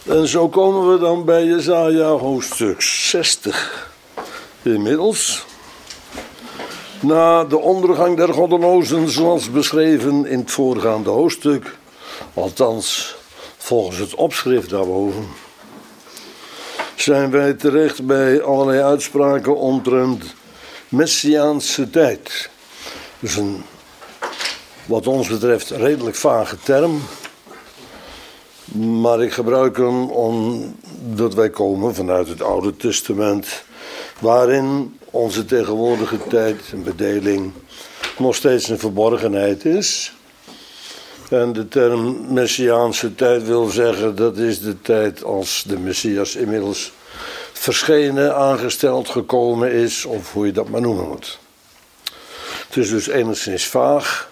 En zo komen we dan bij Jesaja hoofdstuk 60. Inmiddels. Na de ondergang der goddelozen zoals beschreven in het voorgaande hoofdstuk. Althans, volgens het opschrift daarboven. Zijn wij terecht bij allerlei uitspraken omtrent Messiaanse tijd. Dus een, wat ons betreft, redelijk vage term. Maar ik gebruik hem omdat wij komen vanuit het Oude Testament, waarin onze tegenwoordige tijd en bedeling nog steeds een verborgenheid is. En de term Messiaanse tijd wil zeggen, dat is de tijd als de Messias inmiddels verschenen, aangesteld, gekomen is, of hoe je dat maar noemen moet. Het is dus enigszins vaag,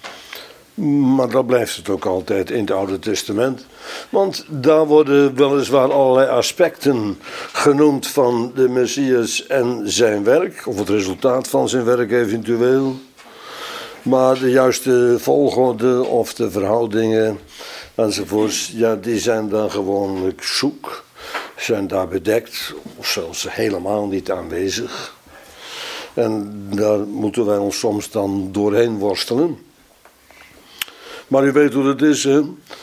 maar dat blijft het ook altijd in het Oude Testament. Want daar worden weliswaar allerlei aspecten genoemd van de Messias en zijn werk, of het resultaat van zijn werk eventueel. Maar de juiste volgorde of de verhoudingen enzovoorts, ja, die zijn dan gewoonlijk zoek, zijn daar bedekt, of zelfs helemaal niet aanwezig. En daar moeten wij ons soms dan doorheen worstelen. Maar u weet hoe het is, hè?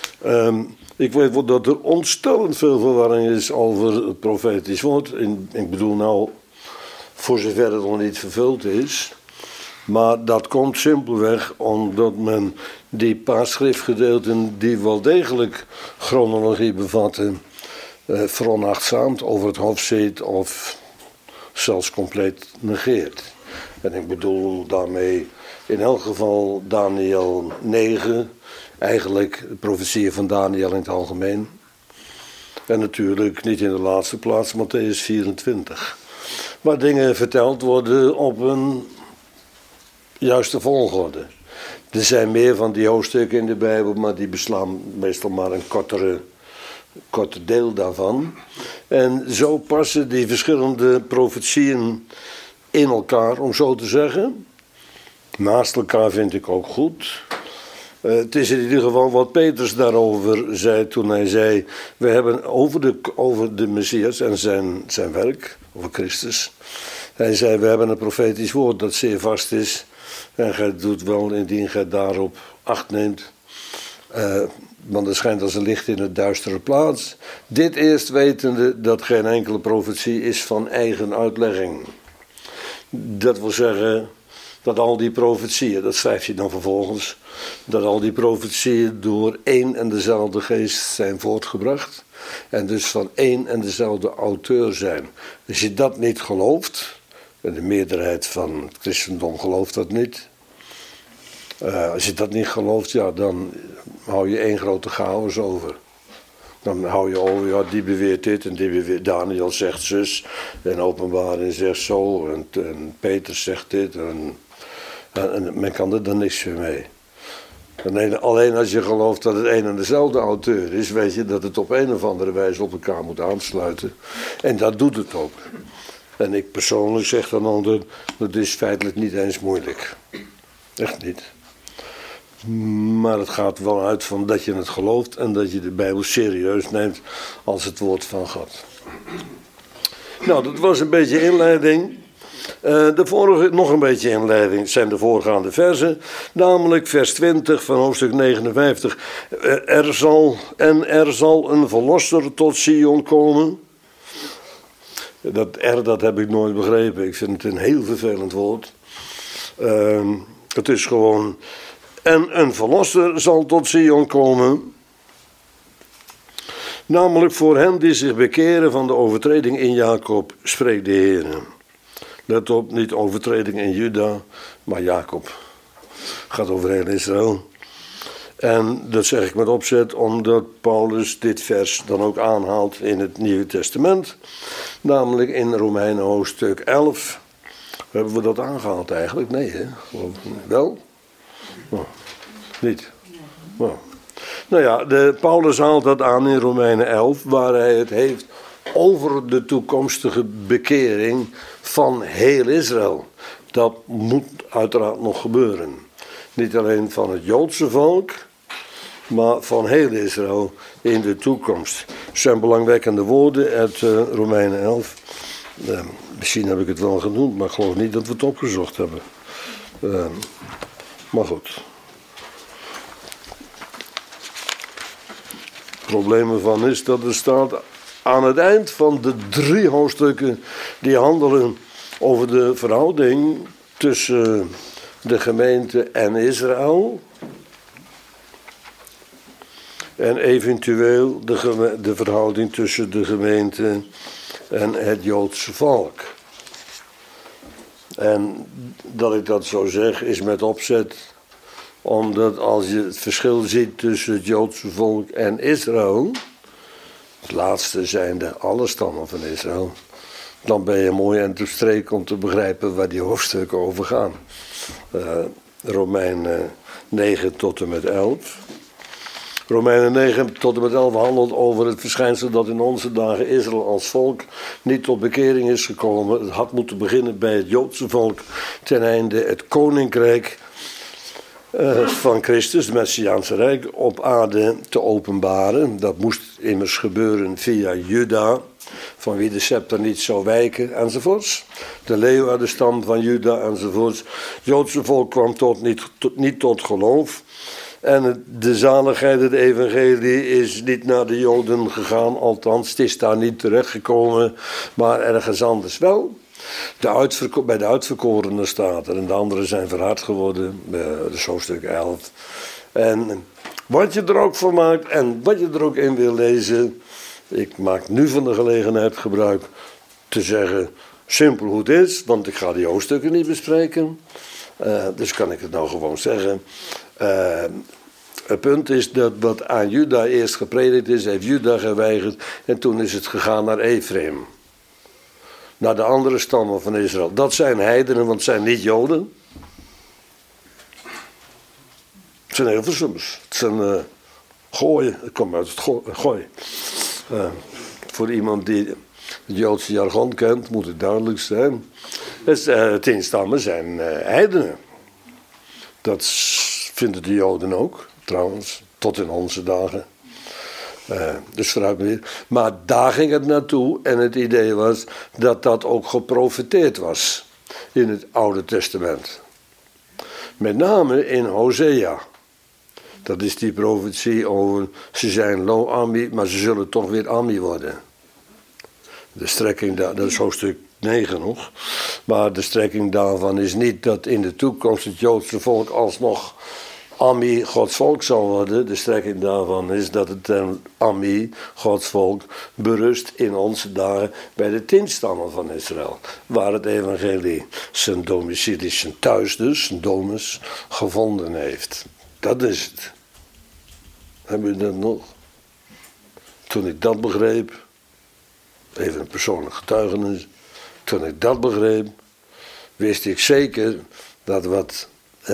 Ik weet wel dat er ontstellend veel verwarring is over het profetisch woord. Ik bedoel nou, voor zover het nog niet vervuld is. Maar dat komt simpelweg omdat men die paar schriftgedeelten die wel degelijk chronologie bevatten, veronachtzaamt, over het hoofd ziet of zelfs compleet negeert. En ik bedoel daarmee in elk geval Daniel 9, eigenlijk de profetieën van Daniel in het algemeen. En natuurlijk niet in de laatste plaats Mattheüs 24. Waar dingen verteld worden op een juiste volgorde. Er zijn meer van die hoofdstukken in de Bijbel, maar die beslaan meestal maar een korter deel daarvan. En zo passen die verschillende profetieën in elkaar, om zo te zeggen. Naast elkaar vind ik ook goed. Het is in ieder geval wat Petrus daarover zei toen hij zei, we hebben over de Messias en zijn werk, over Christus. Hij zei, we hebben een profetisch woord dat zeer vast is. En gij doet wel indien gij daarop acht neemt. Want het schijnt als een licht in een duistere plaats. Dit eerst wetende dat geen enkele profetie is van eigen uitlegging. Dat wil zeggen dat al die profetieën, dat schrijft hij dan vervolgens, dat al die profetieën door één en dezelfde geest zijn voortgebracht. En dus van één en dezelfde auteur zijn. Als je dat niet gelooft, en de meerderheid van het christendom gelooft dat niet. Als je dat niet gelooft, ja, dan hou je één grote chaos over. Dan hou je over, ja, die beweert dit en die beweert, Daniel zegt zus, en Openbaring zegt zo, en Peter zegt dit, en men kan er dan niks meer mee. En alleen als je gelooft dat het een en dezelfde auteur is, weet je dat het op een of andere wijze op elkaar moet aansluiten. En dat doet het ook. En ik persoonlijk zeg dan onder, dat is feitelijk niet eens moeilijk. Echt niet. Maar het gaat wel uit van dat je het gelooft en dat je de Bijbel serieus neemt als het woord van God. Nou, dat was een beetje inleiding. Nog een beetje inleiding zijn de voorgaande versen. Namelijk vers 20 van hoofdstuk 59. Er zal een verlosser tot Sion komen. Dat heb ik nooit begrepen. Ik vind het een heel vervelend woord. Het is gewoon, en een verlosser zal tot Sion komen. Namelijk voor hen die zich bekeren van de overtreding in Jacob, spreekt de Heer. Let op, niet overtreding in Juda, maar Jacob. Gaat over heel Israël. En dat zeg ik met opzet omdat Paulus dit vers dan ook aanhaalt in het Nieuwe Testament. Namelijk in Romeinen hoofdstuk 11. Hebben we dat aangehaald eigenlijk? Nee, hè? Wel? Oh, niet? Oh. Nou ja, Paulus haalt dat aan in Romeinen 11, waar hij het heeft over de toekomstige bekering van heel Israël. Dat moet uiteraard nog gebeuren. Niet alleen van het Joodse volk, maar van heel Israël in de toekomst. Het zijn belangwekkende woorden uit Romeinen 11. Misschien heb ik het wel genoemd, maar ik geloof niet dat we het opgezocht hebben. Maar goed. Het probleem ervan is dat er staat aan het eind van de 3 hoofdstukken die handelen over de verhouding tussen de gemeente en Israël. En eventueel de verhouding tussen de gemeente en het Joodse volk. En dat ik dat zo zeg is met opzet, omdat als je het verschil ziet tussen het Joodse volk en Israël, het laatste zijn de alle stammen van Israël, dan ben je mooi aan de streek om te begrijpen waar die hoofdstukken over gaan. Romeinen 9 tot en met 11. Romeinen 9 tot en met 11 handelt over het verschijnsel dat in onze dagen Israël als volk niet tot bekering is gekomen. Het had moeten beginnen bij het Joodse volk ten einde het koninkrijk van Christus, het Messiaanse Rijk, op aarde te openbaren. Dat moest immers gebeuren via Juda, van wie de scepter niet zou wijken, enzovoorts. De leeuw uit de stam van Juda, enzovoorts. Het Joodse volk kwam niet tot geloof. En de zaligheid, het evangelie, is niet naar de Joden gegaan. Althans, het is daar niet terechtgekomen, maar ergens anders wel. Bij de uitverkorenen staat er, en de anderen zijn verhard geworden. Dat is hoofdstuk 11. En wat je er ook van maakt en wat je er ook in wil lezen. Ik maak nu van de gelegenheid gebruik te zeggen simpel hoe het is, want ik ga die hoofdstukken niet bespreken. Dus kan ik het nou gewoon zeggen. Het punt is dat wat aan Juda eerst gepredikt is, heeft Juda geweigerd. En toen is het gegaan naar Ephraim. Naar de andere stammen van Israël. Dat zijn heidenen, want het zijn niet Joden. Het zijn Hilversummers. Het zijn gooien. Het komt uit het gooi. Voor iemand die het Joodse jargon kent, moet het duidelijk zijn. 10 stammen zijn heidenen. Dat vinden de Joden ook, trouwens, tot in onze dagen. Dus vooruit weer. Maar daar ging het naartoe en het idee was dat dat ook geprofeteerd was in het Oude Testament. Met name in Hosea. Dat is die profetie over, ze zijn Lo-Ami, maar ze zullen toch weer Ami worden. De strekking, dat is hoofdstuk 9 nog. Maar de strekking daarvan is niet dat in de toekomst het Joodse volk alsnog Ami, Gods volk zal worden. De strekking daarvan is dat het Ami, Gods volk, berust in onze dagen bij de 10 stammen van Israël. Waar het evangelie zijn domicilie, zijn thuis dus, zijn domus, gevonden heeft. Dat is het. Hebben jullie dat nog? Toen ik dat begreep, even een persoonlijk getuigenis. Toen ik dat begreep, wist ik zeker dat wat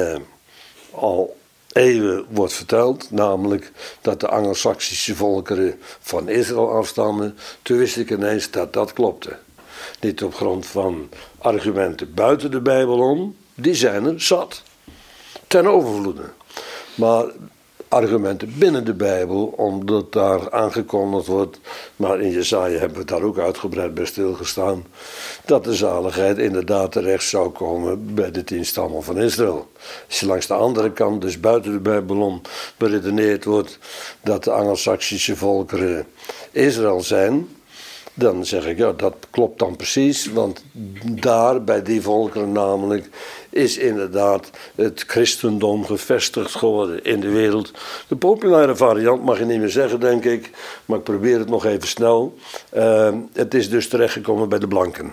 al eeuwen wordt verteld, namelijk dat de Anglo-Saxische volkeren van Israël afstammen. Toen wist ik ineens dat dat klopte. Niet op grond van argumenten buiten de Bijbel om, die zijn er zat. Ten overvloede. Maar argumenten binnen de Bijbel, omdat daar aangekondigd wordt, maar in Jesaja hebben we daar ook uitgebreid bij stilgestaan, dat de zaligheid inderdaad terecht zou komen bij de 10 stammen van Israël. Als je langs de andere kant, dus buiten de Bijbel om, beredeneerd wordt dat de Anglo-Saxische volkeren Israël zijn, dan zeg ik, ja, dat klopt dan precies, want daar, bij die volkeren namelijk, is inderdaad het christendom gevestigd geworden in de wereld. De populaire variant mag je niet meer zeggen, denk ik, maar ik probeer het nog even snel. Het is dus terechtgekomen bij de blanken.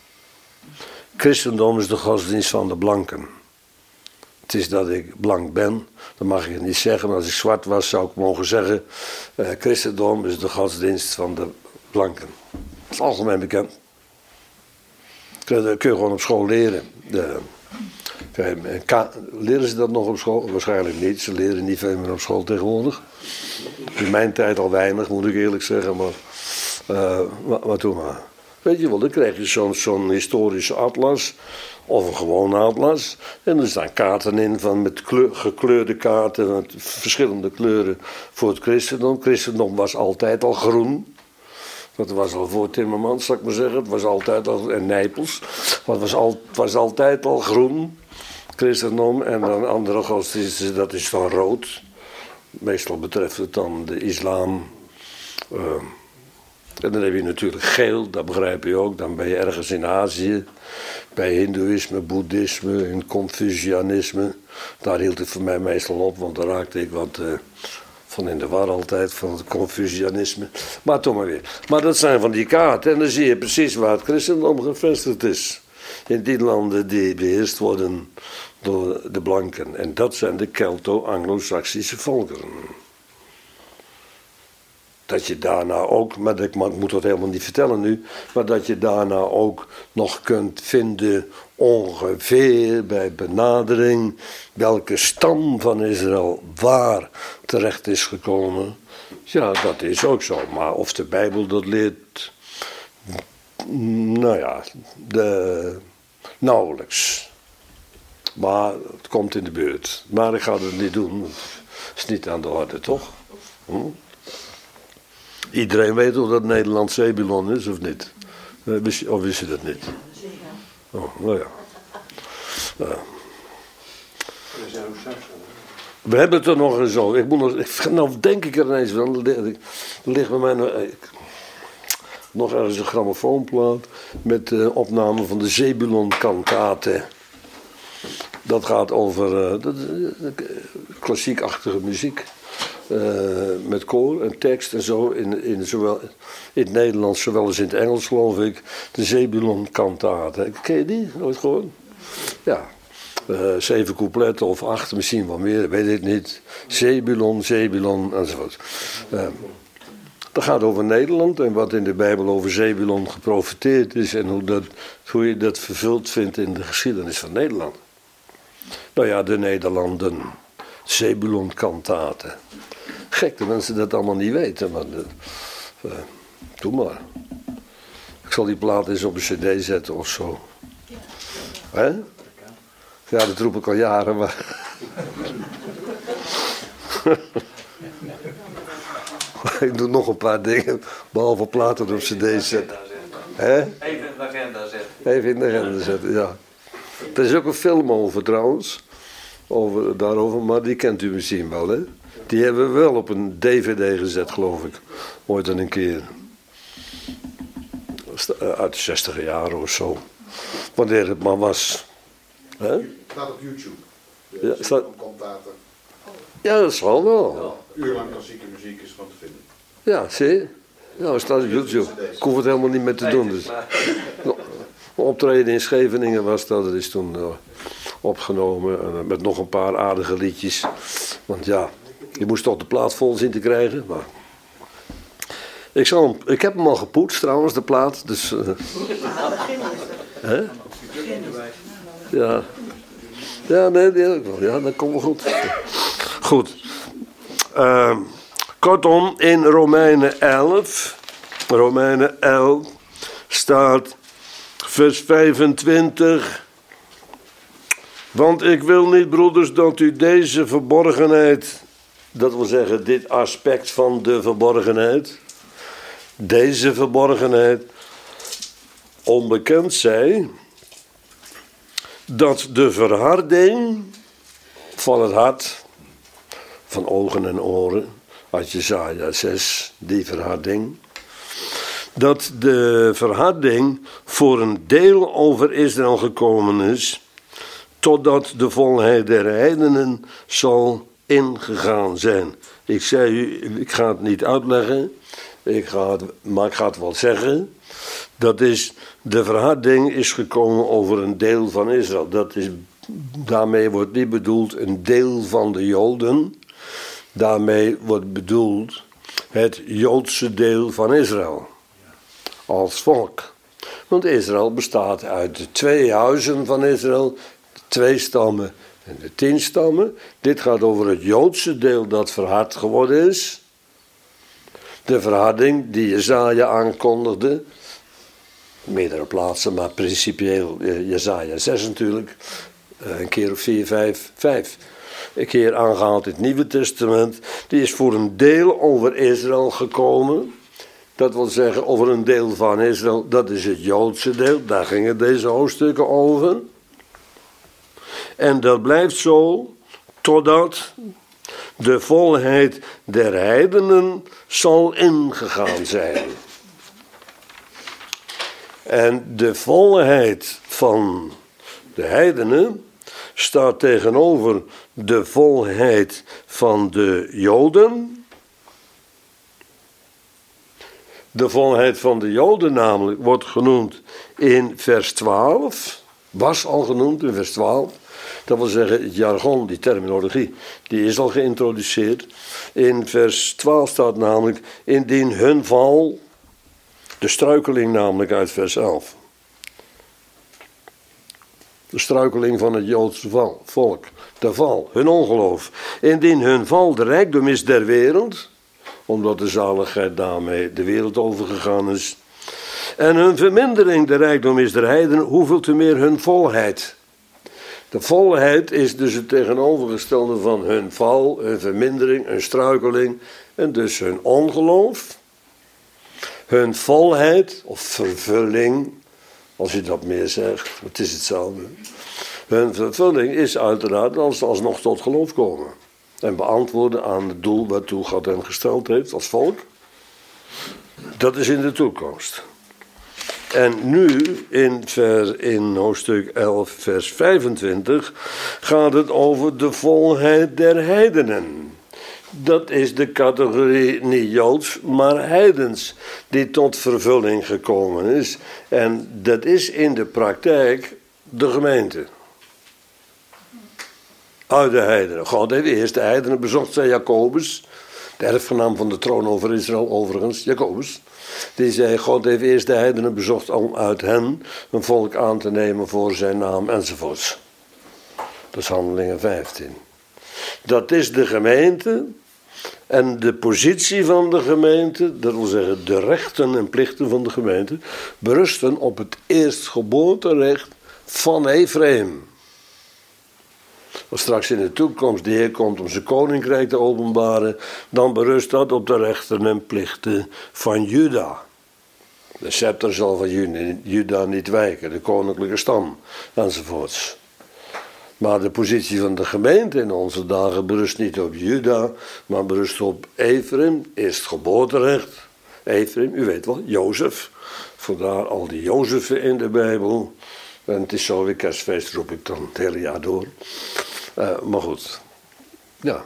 Christendom is de godsdienst van de blanken. Het is dat ik blank ben, dat mag ik het niet zeggen, maar als ik zwart was zou ik mogen zeggen, christendom is de godsdienst van de blanken. Dat is algemeen bekend. Dat kun je gewoon op school leren. Leren ze dat nog op school? Waarschijnlijk niet. Ze leren niet veel meer op school tegenwoordig. In mijn tijd al weinig, moet ik eerlijk zeggen. Maar toen maar. Weet je wel, dan krijg je zo'n historische atlas. Of een gewone atlas. En er staan kaarten in met gekleurde kaarten. Met verschillende kleuren voor het christendom. Het christendom was altijd al groen. Dat was al voor Timmermans, zal ik maar zeggen. Het was altijd al, en Nijpels. Het was altijd al groen. Christendom. En dan andere godsdiensten, dat is dan rood. Meestal betreft het dan de islam. En dan heb je natuurlijk geel, dat begrijp je ook. Dan ben je ergens in Azië. Bij hindoeïsme, boeddhisme en Confucianisme. Daar hield het voor mij meestal op, want daar raakte ik wat van in de war altijd, van het Confucianisme. Maar toch maar weer. Maar dat zijn van die kaarten en dan zie je precies waar het christendom gevestigd is. In die landen die beheerst worden door de blanken. En dat zijn de Kelto-Anglo-Saxische volkeren. Dat je daarna ook, maar ik moet dat helemaal niet vertellen nu, maar dat je daarna ook nog kunt vinden ongeveer bij benadering welke stam van Israël waar terecht is gekomen. Ja, dat is ook zo. Maar of de Bijbel dat leert, nou ja, nauwelijks. Maar het komt in de buurt. Maar ik ga het niet doen, het is niet aan de orde, toch? Iedereen weet hoe dat Nederland Zebulon is, of niet? Of wist je dat niet? Oh, nou ja. We hebben het er nog eens over. Nou denk ik er ineens van. Er ligt bij mij nog ergens een grammofoonplaat met opname van de Zebulon-kantate. Dat gaat over klassiekachtige muziek. Met koor en tekst en zo, zowel in het Nederlands zowel als in het Engels, geloof ik. De Zebulon-kantate. Ken je die? Nooit gehoord? Ja. 7 coupletten of 8, misschien wel meer, weet ik niet. Zebulon enzovoort. Dat gaat over Nederland en wat in de Bijbel over Zebulon geprofeteerd is en hoe je dat vervuld vindt in de geschiedenis van Nederland. Nou ja, de Nederlanden. Zebulon-kantate. Gek dat mensen dat allemaal niet weten, maar doe maar. Ik zal die plaat eens op een cd zetten of zo. Hè? Ja, dat roep ik al jaren, maar... Ik doe nog een paar dingen, behalve platen op cd zetten. Hè? Even in de agenda zetten. Even in de agenda zetten, ja. Er is ook een film over trouwens. Daarover, maar die kent u misschien wel, hè? Die hebben we wel op een DVD gezet, geloof ik. Ooit een keer. Uit de 60 jaren of zo. Wanneer het maar was. Hè? Het staat op YouTube. Ja, staat... Kantaten. Ja, dat zal wel. Een uur lang klassieke muziek is gewoon te vinden. Ja, zie je? Ja, dat staat op YouTube. Ik hoef het helemaal niet meer te doen. Dus. Optreden in Scheveningen was dat. Dat is toen opgenomen. Met nog een paar aardige liedjes. Want ja, je moest toch de plaat vol zien te krijgen. Maar... Ik heb hem al gepoetst trouwens, de plaat. Dus, hè? Ja. Ja, nee, ja, dat komt wel goed. Goed. Kortom, in Romeinen 11 staat vers 25. Want ik wil niet, broeders, dat u deze verborgenheid, dat wil zeggen dit aspect van de verborgenheid, deze verborgenheid onbekend zij, dat de verharding van het hart, van ogen en oren, uit Jesaja 6, die verharding, dat de verharding voor een deel over Israël gekomen is, totdat de volheid der heidenen zal ingegaan zijn. Ik zei u, ik ga het niet uitleggen, maar ik ga het wel zeggen. Dat is, de verharding is gekomen over een deel van Israël. Daarmee wordt niet bedoeld een deel van de Joden. Daarmee wordt bedoeld het Joodse deel van Israël. Als volk. Want Israël bestaat uit de 2 huizen van Israël, de 2 stammen en de 10 stammen. Dit gaat over het Joodse deel dat verhard geworden is. De verharding die Jesaja aankondigde. Meerdere plaatsen, maar principieel Jesaja 6 natuurlijk. Een keer of 4, 5. Een keer aangehaald in het Nieuwe Testament. Die is voor een deel over Israël gekomen. Dat wil zeggen over een deel van Israël. Dat is het Joodse deel. Daar gingen deze hoofdstukken over. En dat blijft zo totdat de volheid der heidenen zal ingegaan zijn. En de volheid van de heidenen staat tegenover de volheid van de Joden. De volheid van de Joden namelijk wordt genoemd in vers 12. Was al genoemd in vers 12. Dat wil zeggen, het jargon, die terminologie, die is al geïntroduceerd. In vers 12 staat namelijk, indien hun val, de struikeling namelijk uit vers 11. De struikeling van het Joodse volk, de val, hun ongeloof. Indien hun val de rijkdom is der wereld, omdat de zaligheid daarmee de wereld overgegaan is. En hun vermindering de rijkdom is der heidenen, hoeveel te meer hun volheid. De volheid is dus het tegenovergestelde van hun val, hun vermindering, hun struikeling en dus hun ongeloof. Hun volheid of vervulling, als je dat meer zegt, het is hetzelfde. Hun vervulling is uiteraard als ze alsnog tot geloof komen. En beantwoorden aan het doel waartoe God hen gesteld heeft als volk. Dat is in de toekomst. En nu in hoofdstuk 11 vers 25 gaat het over de volheid der heidenen. Dat is de categorie niet Joods, maar heidens die tot vervulling gekomen is. En dat is in de praktijk de gemeente. Uit de heidenen. God heeft eerst de heidenen bezocht, zei Jacobus. De erfgenaam van de troon over Israël overigens, Jacobus. Die zei, God heeft eerst de heidenen bezocht om uit hen een volk aan te nemen voor zijn naam enzovoorts. Dat is Handelingen 15. Dat is de gemeente. En de positie van de gemeente, dat wil zeggen de rechten en plichten van de gemeente, berusten op het eerstgeboorterecht van Ephraim. Als straks in de toekomst de Heer komt om zijn koninkrijk te openbaren, dan berust dat op de rechten en plichten van Juda. De scepter zal van Juda niet wijken, de koninklijke stam, enzovoorts. Maar de positie van de gemeente in onze dagen berust niet op Juda, maar berust op Ephraim, eerstgeboorterecht. Ephraim, u weet wel, Jozef. Vandaar al die Jozefen in de Bijbel. En het is zo weer kerstfeest, roep ik dan het hele jaar door. Maar goed, ja.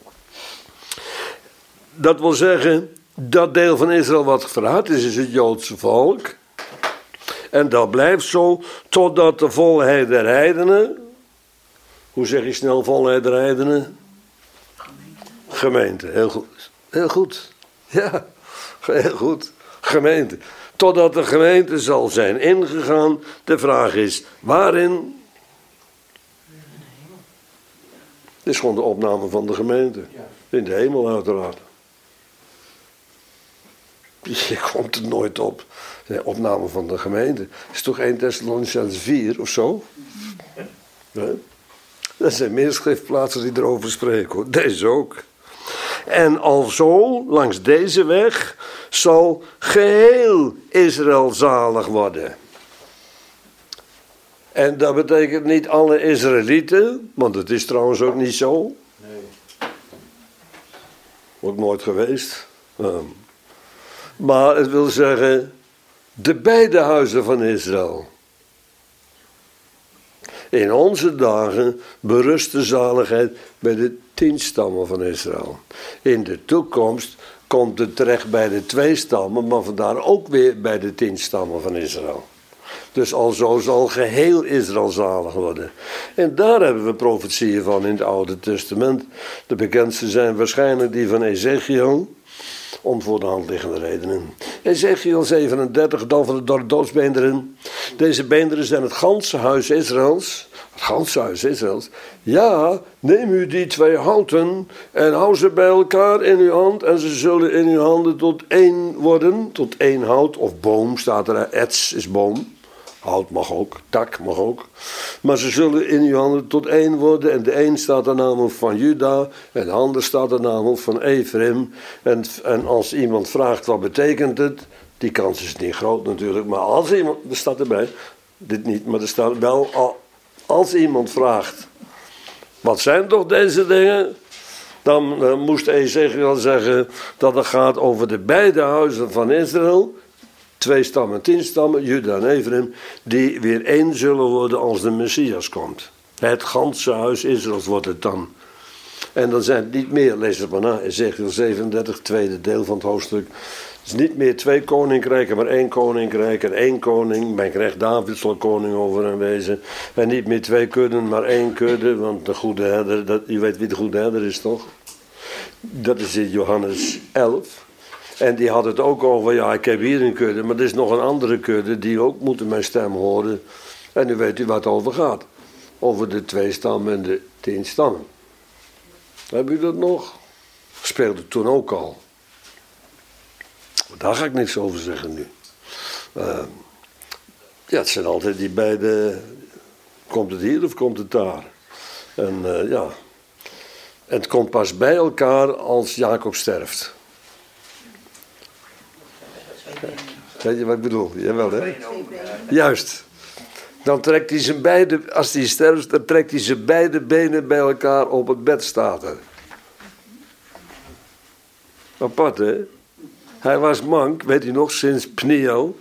Dat wil zeggen, dat deel van Israël wat verraad is het Joodse volk. En dat blijft zo, totdat de volheid der heidenen... Hoe zeg je snel volheid der heidenen? Gemeente, heel goed. Heel goed, ja, heel goed. Gemeente. Totdat de gemeente zal zijn ingegaan. De vraag is, waarin? Dit is gewoon de opname van de gemeente. In de hemel uiteraard. Je komt er nooit op. De opname van de gemeente. Is toch 1 Thessalonicenzen 4 of zo? Ja. Er zijn meer schriftplaatsen die erover spreken, hoor. Deze ook. En alzo, langs deze weg, zal geheel Israël zalig worden. En dat betekent niet alle Israëlieten, want het is trouwens ook niet zo. Nee. Ook nooit geweest. Maar het wil zeggen, de beide huizen van Israël. In onze dagen berust de zaligheid bij de 10 stammen van Israël. In de toekomst komt het terecht bij de 2 stammen, maar vandaar ook weer bij de 10 stammen van Israël. Dus alzo zal geheel Israël zalig worden. En daar hebben we profetieën van in het Oude Testament. De bekendste zijn waarschijnlijk die van Ezechiel, om voor de hand liggende redenen. Ezekiel 37, dan van de doodsbeenderen. Deze beenderen zijn het ganse huis Israëls. Het ganse huis Israëls. Ja, neem u die 2 houten en hou ze bij elkaar in uw hand. En ze zullen in uw handen tot 1 worden. Tot 1 hout of boom staat er. Ets is boom. Hout mag ook, tak mag ook. Maar ze zullen in uw handen tot 1 worden. En de een staat er namelijk van Juda. En de ander staat er namelijk van Ephraim. En als iemand vraagt wat betekent het. Die kans is niet groot natuurlijk. Maar als iemand, er staat erbij. Dit niet, maar er staat wel. Als iemand vraagt. Wat zijn toch deze dingen? Dan moest Ezekiel zeggen dat het gaat over de beide huizen van Israël. 2 stammen, 10 stammen, Juda en Ephraim, die weer 1 zullen worden als de Messias komt. Het ganse huis Israëls wordt het dan. En dan zijn het niet meer, lees het maar na, Ezekiel 37, tweede deel van het hoofdstuk. Het is niet meer 2 koninkrijken, maar 1 koninkrijk en 1 koning. Mijn recht David zal koning over hem wezen. En niet meer 2 kudden, maar 1 kudde, want de goede herder, je weet wie de goede herder is toch? Dat is in Johannes 11. En die had het ook over, ja, ik heb hier een kudde, maar er is nog een andere kudde die ook moeten mijn stem horen. En nu weet u waar het over gaat. Over de 2 stammen en de 10 stammen. Heb u dat nog? Speelde toen ook al. Daar ga ik niks over zeggen nu. Ja, het zijn altijd die beide, komt het hier of komt het daar? En ja, en het komt pas bij elkaar als Jacob sterft. Weet je wat ik bedoel? Jawel, hè? Juist. Dan trekt hij zijn beide, als hij sterft, dan trekt hij zijn beide benen bij elkaar op het bed staat er. Apart, hè? Hij was mank, weet u nog, sinds Pniel.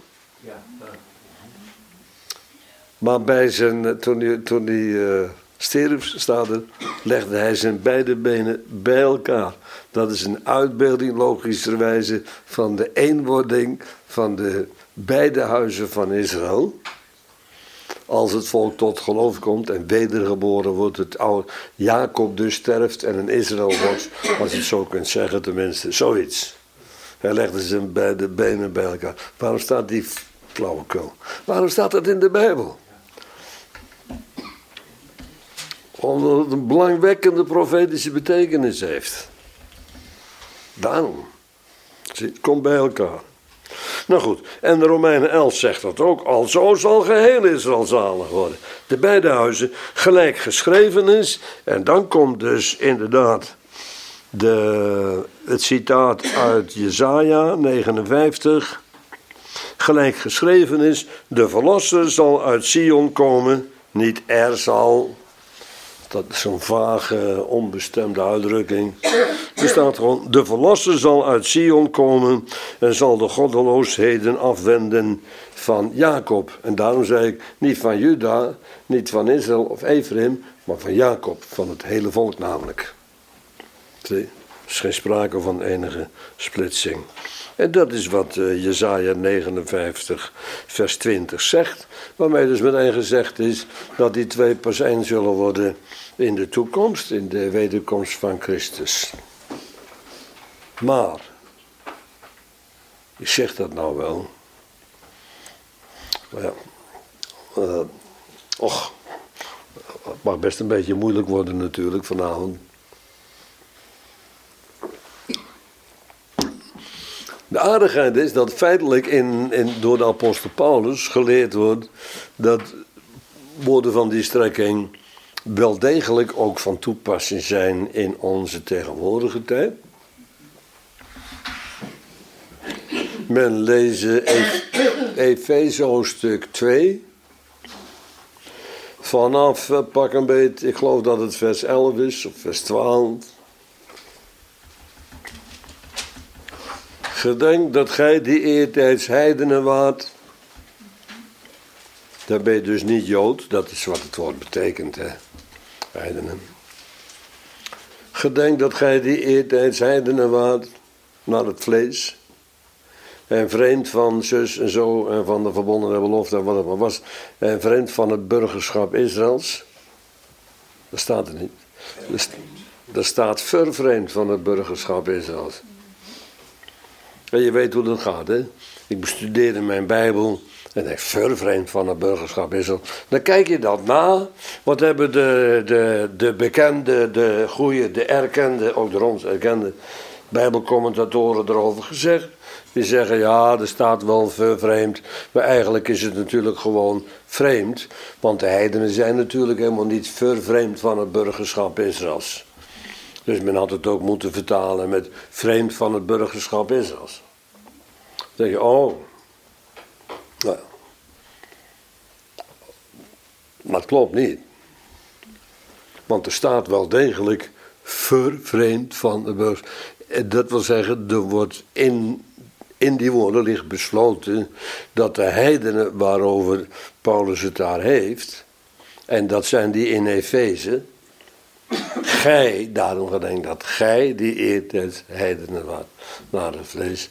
Maar bij zijn, toen hij stierf, staat er, legde hij zijn beide benen bij elkaar. Dat is een uitbeelding, logischerwijze, van de eenwording van de beide huizen van Israël. Als het volk tot geloof komt en wedergeboren wordt, het oude Jacob dus sterft en een Israël wordt, als je het zo kunt zeggen tenminste, zoiets. Hij legde zijn beide benen bij elkaar. Waarom staat die flauwekul? Waarom staat dat in de Bijbel? Omdat het een belangwekkende profetische betekenis heeft. Daarom. Het komt bij elkaar. Nou goed, en de Romeinen 11 zegt dat ook. Alzo zal geheel Israël zalig worden. De beide huizen gelijk geschreven is. En dan komt dus inderdaad het citaat uit Jesaja 59. Gelijk geschreven is, de verlosser zal uit Sion komen. Niet er zal. Dat is zo'n vage, onbestemde uitdrukking. Er staat gewoon, de verlosser zal uit Sion komen en zal de goddeloosheden afwenden van Jacob. En daarom zei ik, niet van Juda, niet van Israël of Ephraim, maar van Jacob, van het hele volk namelijk. Zie, er is geen sprake van enige splitsing. En dat is wat Jesaja 59 vers 20 zegt. Waarmee dus meteen gezegd is dat die 2 pas 1 zullen worden in de toekomst, in de wederkomst van Christus. Maar, ik zeg dat nou wel. Maar ja, het mag best een beetje moeilijk worden natuurlijk vanavond. De aardigheid is dat feitelijk door de apostel Paulus geleerd wordt dat woorden van die strekking wel degelijk ook van toepassing zijn in onze tegenwoordige tijd. Men lezen Efeze hoofdstuk 2. Vanaf pak een beetje, ik geloof dat het vers 11 is of vers 12. Gedenk dat gij die eertijds heidenen waart. Daar ben je dus niet Jood, dat is wat het woord betekent, hè. Heidenen. Gedenk dat gij die eertijds heidenen waart, naar het vlees. En vreemd van zus en zo, en van de verbonden belofte en wat het maar was. En vreemd van het burgerschap Israëls. Dat staat er niet. Er staat vervreemd van het burgerschap Israëls. En je weet hoe dat gaat, hè. Ik bestudeerde mijn Bijbel en denk, vervreemd van het burgerschap Israël. Dan kijk je dat na. Wat hebben de bekende, de goede, de erkende, ook door ons erkende Bijbelcommentatoren erover gezegd? Die zeggen, ja, er staat wel vervreemd, maar eigenlijk is het natuurlijk gewoon vreemd. Want de heidenen zijn natuurlijk helemaal niet vervreemd van het burgerschap Israëls. Dus men had het ook moeten vertalen met vreemd van het burgerschap Israëls. Dan zeg je, oh. Nou. Maar het klopt niet. Want er staat wel degelijk vervreemd van het burgerschap. Dat wil zeggen, er wordt in die woorden ligt besloten dat de heidenen waarover Paulus het daar heeft, en dat zijn die in Efeze, gij, daarom gedenk dat gij die eertijds heidenen waart, naar het vlees,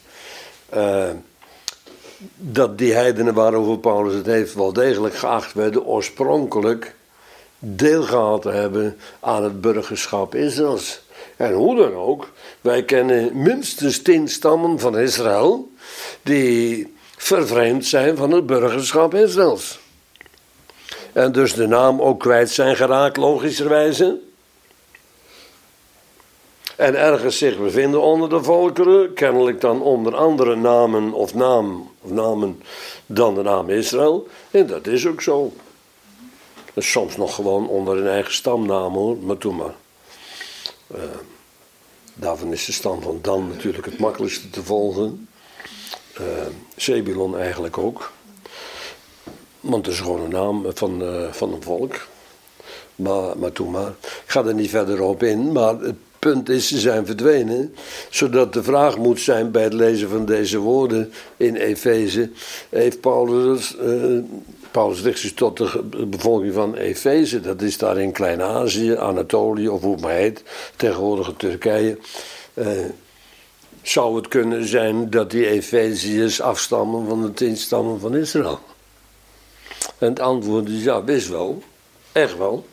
dat die heidenen waarover Paulus het heeft wel degelijk geacht werden oorspronkelijk deel gehad te hebben aan het burgerschap Israëls. En hoe dan ook, wij kennen minstens 10 stammen van Israël die vervreemd zijn van het burgerschap Israëls. En dus de naam ook kwijt zijn geraakt, logischerwijze. En ergens zich bevinden onder de volkeren, kennelijk dan onder andere namen of namen dan de naam Israël. En dat is ook zo. Dus soms nog gewoon onder hun eigen stamnaam hoor, maar doe maar. Daarvan is de stam van Dan natuurlijk het makkelijkste te volgen. Zebulon eigenlijk ook. Want het is gewoon een naam van een volk. Maar doe maar. Ik ga er niet verder op in, maar het punt is, ze zijn verdwenen. Zodat de vraag moet zijn bij het lezen van deze woorden in Efeze. Heeft Paulus richt zich tot de bevolking van Efeze. Dat is daar in Klein-Azië, Anatolië of hoe het maar heet. Tegenwoordige Turkije. Zou het kunnen zijn dat die Efeziërs afstammen van de 10 stammen van Israël? En het antwoord is ja, best wel. Echt wel.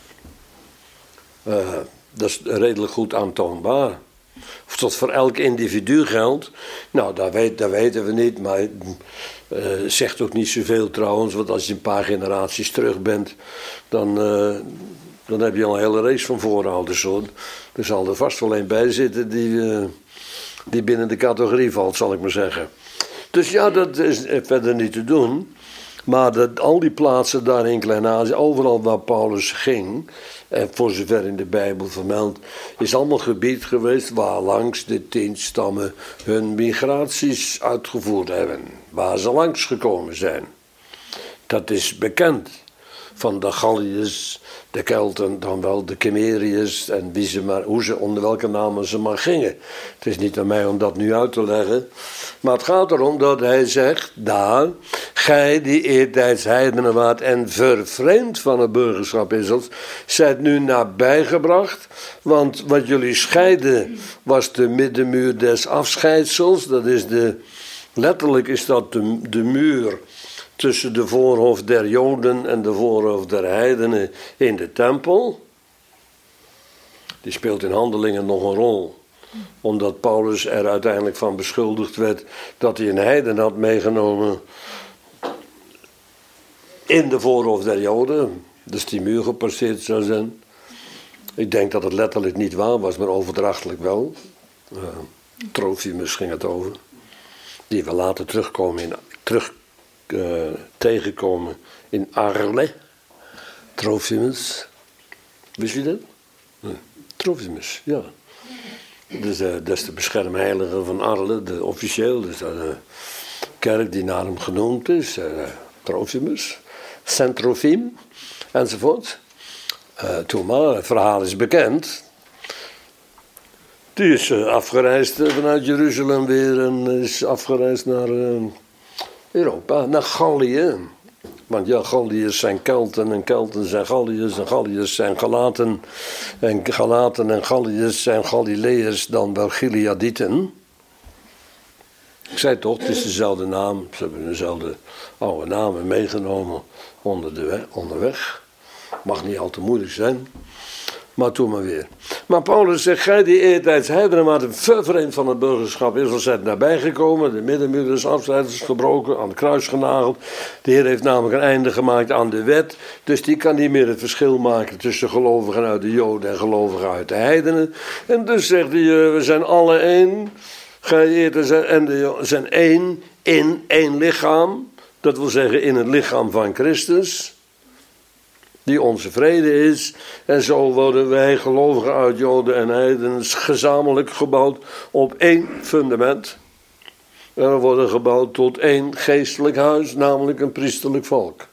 Dat is redelijk goed aantoonbaar. Of dat voor elk individu geldt, nou, dat weten we niet, maar zegt ook niet zoveel trouwens, want als je een paar generaties terug bent, dan heb je al een hele race van voorouders hoor. Er zal er vast wel een bij zitten die binnen de categorie valt, zal ik maar zeggen. Dus ja, dat is verder niet te doen. Maar al die plaatsen daar in Klein-Azië, overal waar Paulus ging, en voor zover in de Bijbel vermeld, is allemaal gebied geweest waar langs de 10 stammen hun migraties uitgevoerd hebben. Waar ze langs gekomen zijn. Dat is bekend. Van de Galliërs, de Kelten, dan wel de Kemeriërs en onder welke namen ze maar gingen. Het is niet aan mij om dat nu uit te leggen. Maar het gaat erom dat hij zegt, daar, gij die eertijds heidenen waart en vervreemd van het burgerschap Israëls, zijt nu nabijgebracht. Want wat jullie scheiden was de middenmuur des afscheidsels. Dat is letterlijk is dat de muur tussen de voorhof der Joden en de voorhof der heidenen in de tempel. Die speelt in Handelingen nog een rol. Omdat Paulus er uiteindelijk van beschuldigd werd dat hij een heiden had meegenomen in de voorhof der Joden. Dus die muur gepasseerd zou zijn. Ik denk dat het letterlijk niet waar was, maar overdrachtelijk wel. Trofimus ging het over. Die we later tegenkomen in Arles. Trofimus. Wist je dat? Nee. Trofimus, ja. Dus, dat is de beschermheilige van Arles, officieel. Dus de kerk die naar hem genoemd is. Trofimus. Saint Trofim. Enzovoort. Toen maar, het verhaal is bekend. Die is afgereisd vanuit Jeruzalem weer en is afgereisd naar Europa, naar Gallië. Want ja, Galliërs zijn Kelten en Kelten zijn Galliërs en Galliërs zijn Galaten. En Galaten en Galliërs zijn Galileërs dan wel Gileadieten. Ik zei toch, het is dezelfde naam. Ze hebben dezelfde oude namen meegenomen onderweg. Mag niet al te moeilijk zijn. Maar toen maar weer. Maar Paulus zegt, gij die eertijds heidenen waren vervreemd van het burgerschap Israël, zijt nabijgekomen, de middenmuur is afzijders gebroken, aan het kruis genageld. De Heer heeft namelijk een einde gemaakt aan de wet, dus die kan niet meer het verschil maken tussen gelovigen uit de Joden en gelovigen uit de heidenen. En dus zegt hij, we zijn alle één, gij eertijds zijn één in één lichaam, dat wil zeggen in het lichaam van Christus, die onze vrede is. En zo worden wij gelovigen uit Joden en heidenen gezamenlijk gebouwd op één fundament. En we worden gebouwd tot één geestelijk huis, namelijk een priesterlijk volk.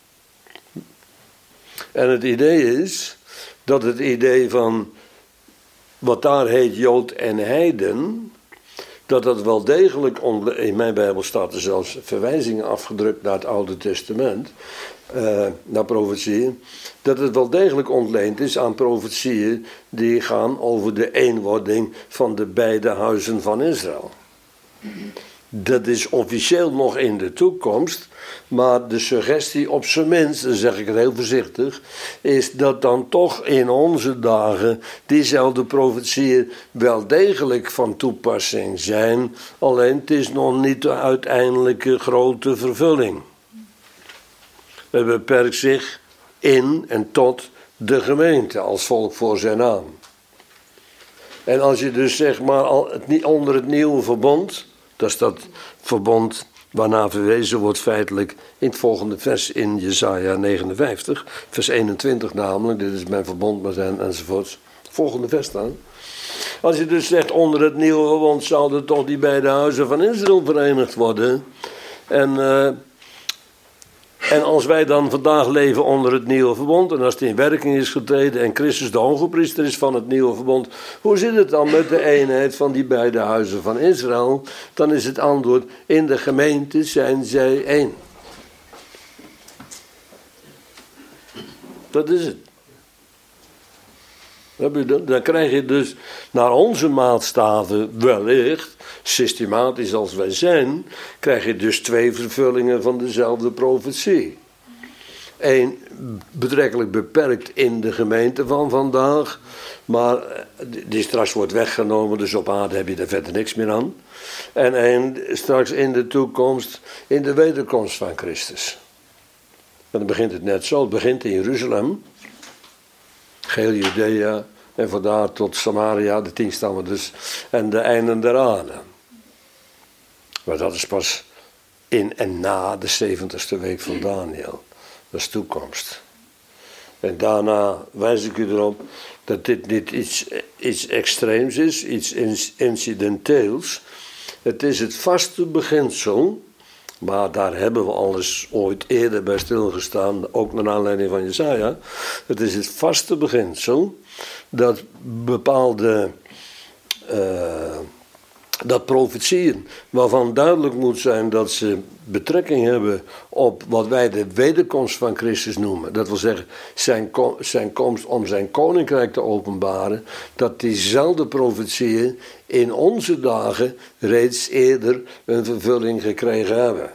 En het idee is dat het idee van wat daar heet Jood en heiden, dat wel degelijk, in mijn Bijbel staat er zelfs verwijzingen afgedrukt naar het Oude Testament, naar profetieën, dat het wel degelijk ontleend is aan profetieën die gaan over de eenwording van de beide huizen van Israël. Dat is officieel nog in de toekomst, maar de suggestie op zijn minst, dan zeg ik het heel voorzichtig, is dat dan toch in onze dagen diezelfde profetieën wel degelijk van toepassing zijn, alleen het is nog niet de uiteindelijke grote vervulling. Het beperkt zich in en tot de gemeente als volk voor zijn naam. En als je dus zeg maar onder het nieuwe verbond, dat is dat verbond waarna verwezen wordt feitelijk in het volgende vers in Jesaja 59, vers 21 namelijk, dit is mijn verbond met hen enzovoorts, volgende vers staan. Als je dus zegt onder het nieuwe verbond zouden toch die beide huizen van Israël verenigd worden. En als wij dan vandaag leven onder het nieuwe verbond, en als het in werking is getreden en Christus de hogepriester is van het nieuwe verbond, hoe zit het dan met de eenheid van die beide huizen van Israël? Dan is het antwoord, in de gemeente zijn zij één. Dat is het. Dan krijg je dus naar onze maatstaven wellicht, systematisch als wij zijn, krijg je dus twee vervullingen van dezelfde profetie. Eén betrekkelijk beperkt in de gemeente van vandaag, maar die straks wordt weggenomen, dus op aarde heb je daar verder niks meer aan. En één straks in de toekomst, in de wederkomst van Christus. En dan begint het net zo, het begint in Jeruzalem, geheel Judea en vandaar tot Samaria, de 10 stammen dus, en de einden der aarde. Maar dat is pas in en na de 70ste week van Daniel. Dat is toekomst. En daarna wijs ik u erop dat dit niet iets extreems is, iets incidenteels. Het is het vaste beginsel, maar daar hebben we alles ooit eerder bij stilgestaan, ook naar aanleiding van Jesaja. Het is het vaste beginsel dat bepaalde dat profetieën, waarvan duidelijk moet zijn dat ze betrekking hebben op wat wij de wederkomst van Christus noemen. Dat wil zeggen, zijn komst om zijn koninkrijk te openbaren, dat diezelfde profetieën in onze dagen reeds eerder een vervulling gekregen hebben.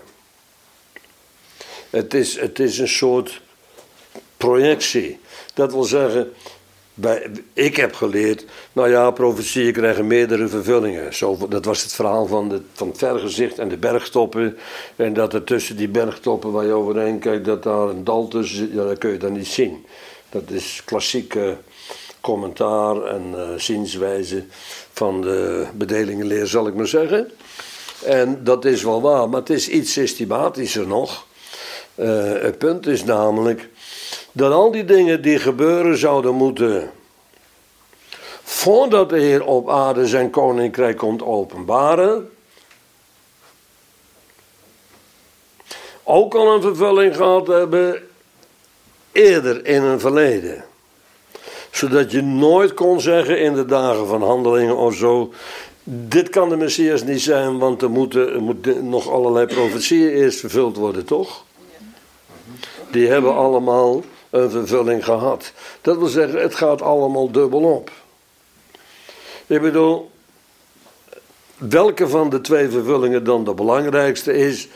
Het is een soort projectie. Dat wil zeggen, ik heb geleerd, nou ja, profetieën krijgen meerdere vervullingen. Dat was het verhaal van het vergezicht en de bergtoppen. En dat er tussen die bergtoppen waar je overheen kijkt, dat daar een dal tussen zit, ja, dat kun je dan niet zien. Dat is klassieke commentaar en zienswijze van de bedelingenleer, zal ik maar zeggen. En dat is wel waar, maar het is iets systematischer nog. Het punt is namelijk dat al die dingen die gebeuren zouden moeten voordat de Heer op aarde zijn koninkrijk komt openbaren, ook al een vervulling gehad hebben eerder in een verleden. Zodat je nooit kon zeggen in de dagen van Handelingen of zo, dit kan de Messias niet zijn, want er moeten nog allerlei profetieën eerst vervuld worden, toch? Die hebben allemaal een vervulling gehad. Dat wil zeggen, het gaat allemaal dubbel op. Ik bedoel, welke van de twee vervullingen dan de belangrijkste is,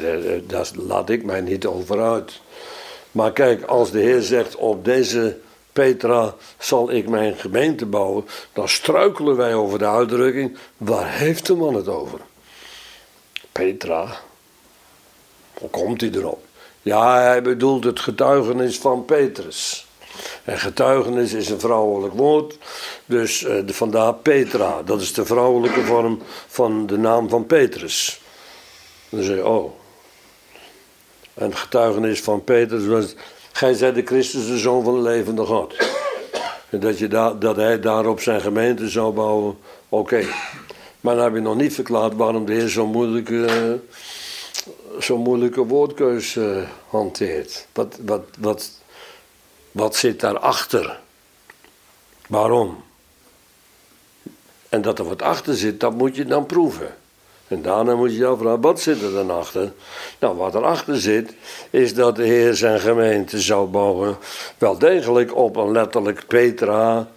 daar laat ik mij niet over uit. Maar kijk, als de Heer zegt, op deze Petra zal ik mijn gemeente bouwen, dan struikelen wij over de uitdrukking, waar heeft de man het over? Petra, hoe komt hij erop? Ja, hij bedoelt het getuigenis van Petrus. En getuigenis is een vrouwelijk woord, dus vandaar Petra, dat is de vrouwelijke vorm van de naam van Petrus. Dan zeg je, oh, en getuigenis van Petrus was, gij zijt de Christus, de Zoon van de levende God. En dat hij daarop zijn gemeente zou bouwen, oké. Maar dan heb je nog niet verklaard waarom de Heer zo'n moeilijke woordkeus hanteert. Wat zit daarachter? Waarom? En dat er wat achter zit, dat moet je dan proeven. En daarna moet je je afvragen, wat zit er dan achter? Nou, wat erachter zit, is dat de Heer zijn gemeente zou bouwen, wel degelijk op een letterlijk Petra,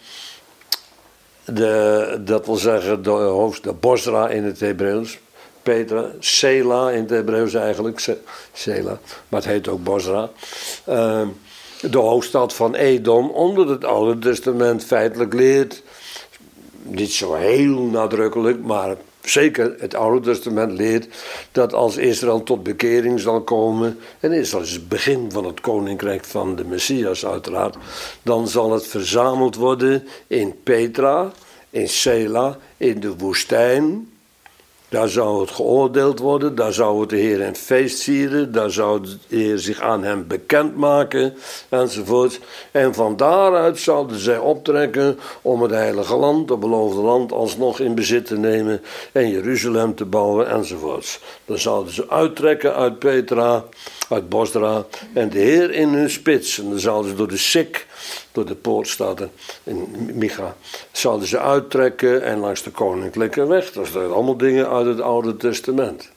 dat wil zeggen de Bosra in het Hebreeuws, Petra, Sela in het Hebreeuws eigenlijk, Sela, maar het heet ook Bosra. De hoofdstad van Edom, omdat het Oude Testament feitelijk leert, niet zo heel nadrukkelijk, maar zeker het Oude Testament leert dat als Israël tot bekering zal komen, en Israël is het begin van het koninkrijk van de Messias uiteraard, dan zal het verzameld worden in Petra, in Sela, in de woestijn. Daar zou het geoordeeld worden, daar zou het de Heer een feest vieren, daar zou de Heer zich aan hem bekendmaken, enzovoort. En van daaruit zouden zij optrekken om het heilige land, het beloofde land, alsnog in bezit te nemen en Jeruzalem te bouwen, enzovoort. Dan zouden ze uittrekken uit Petra, uit Bosra, en de Heer in hun spits. En dan zouden ze door de Sik, door de poort staat er in Micha, zouden ze uittrekken en langs de koninklijke weg. Dat zijn allemaal dingen uit het Oude Testament.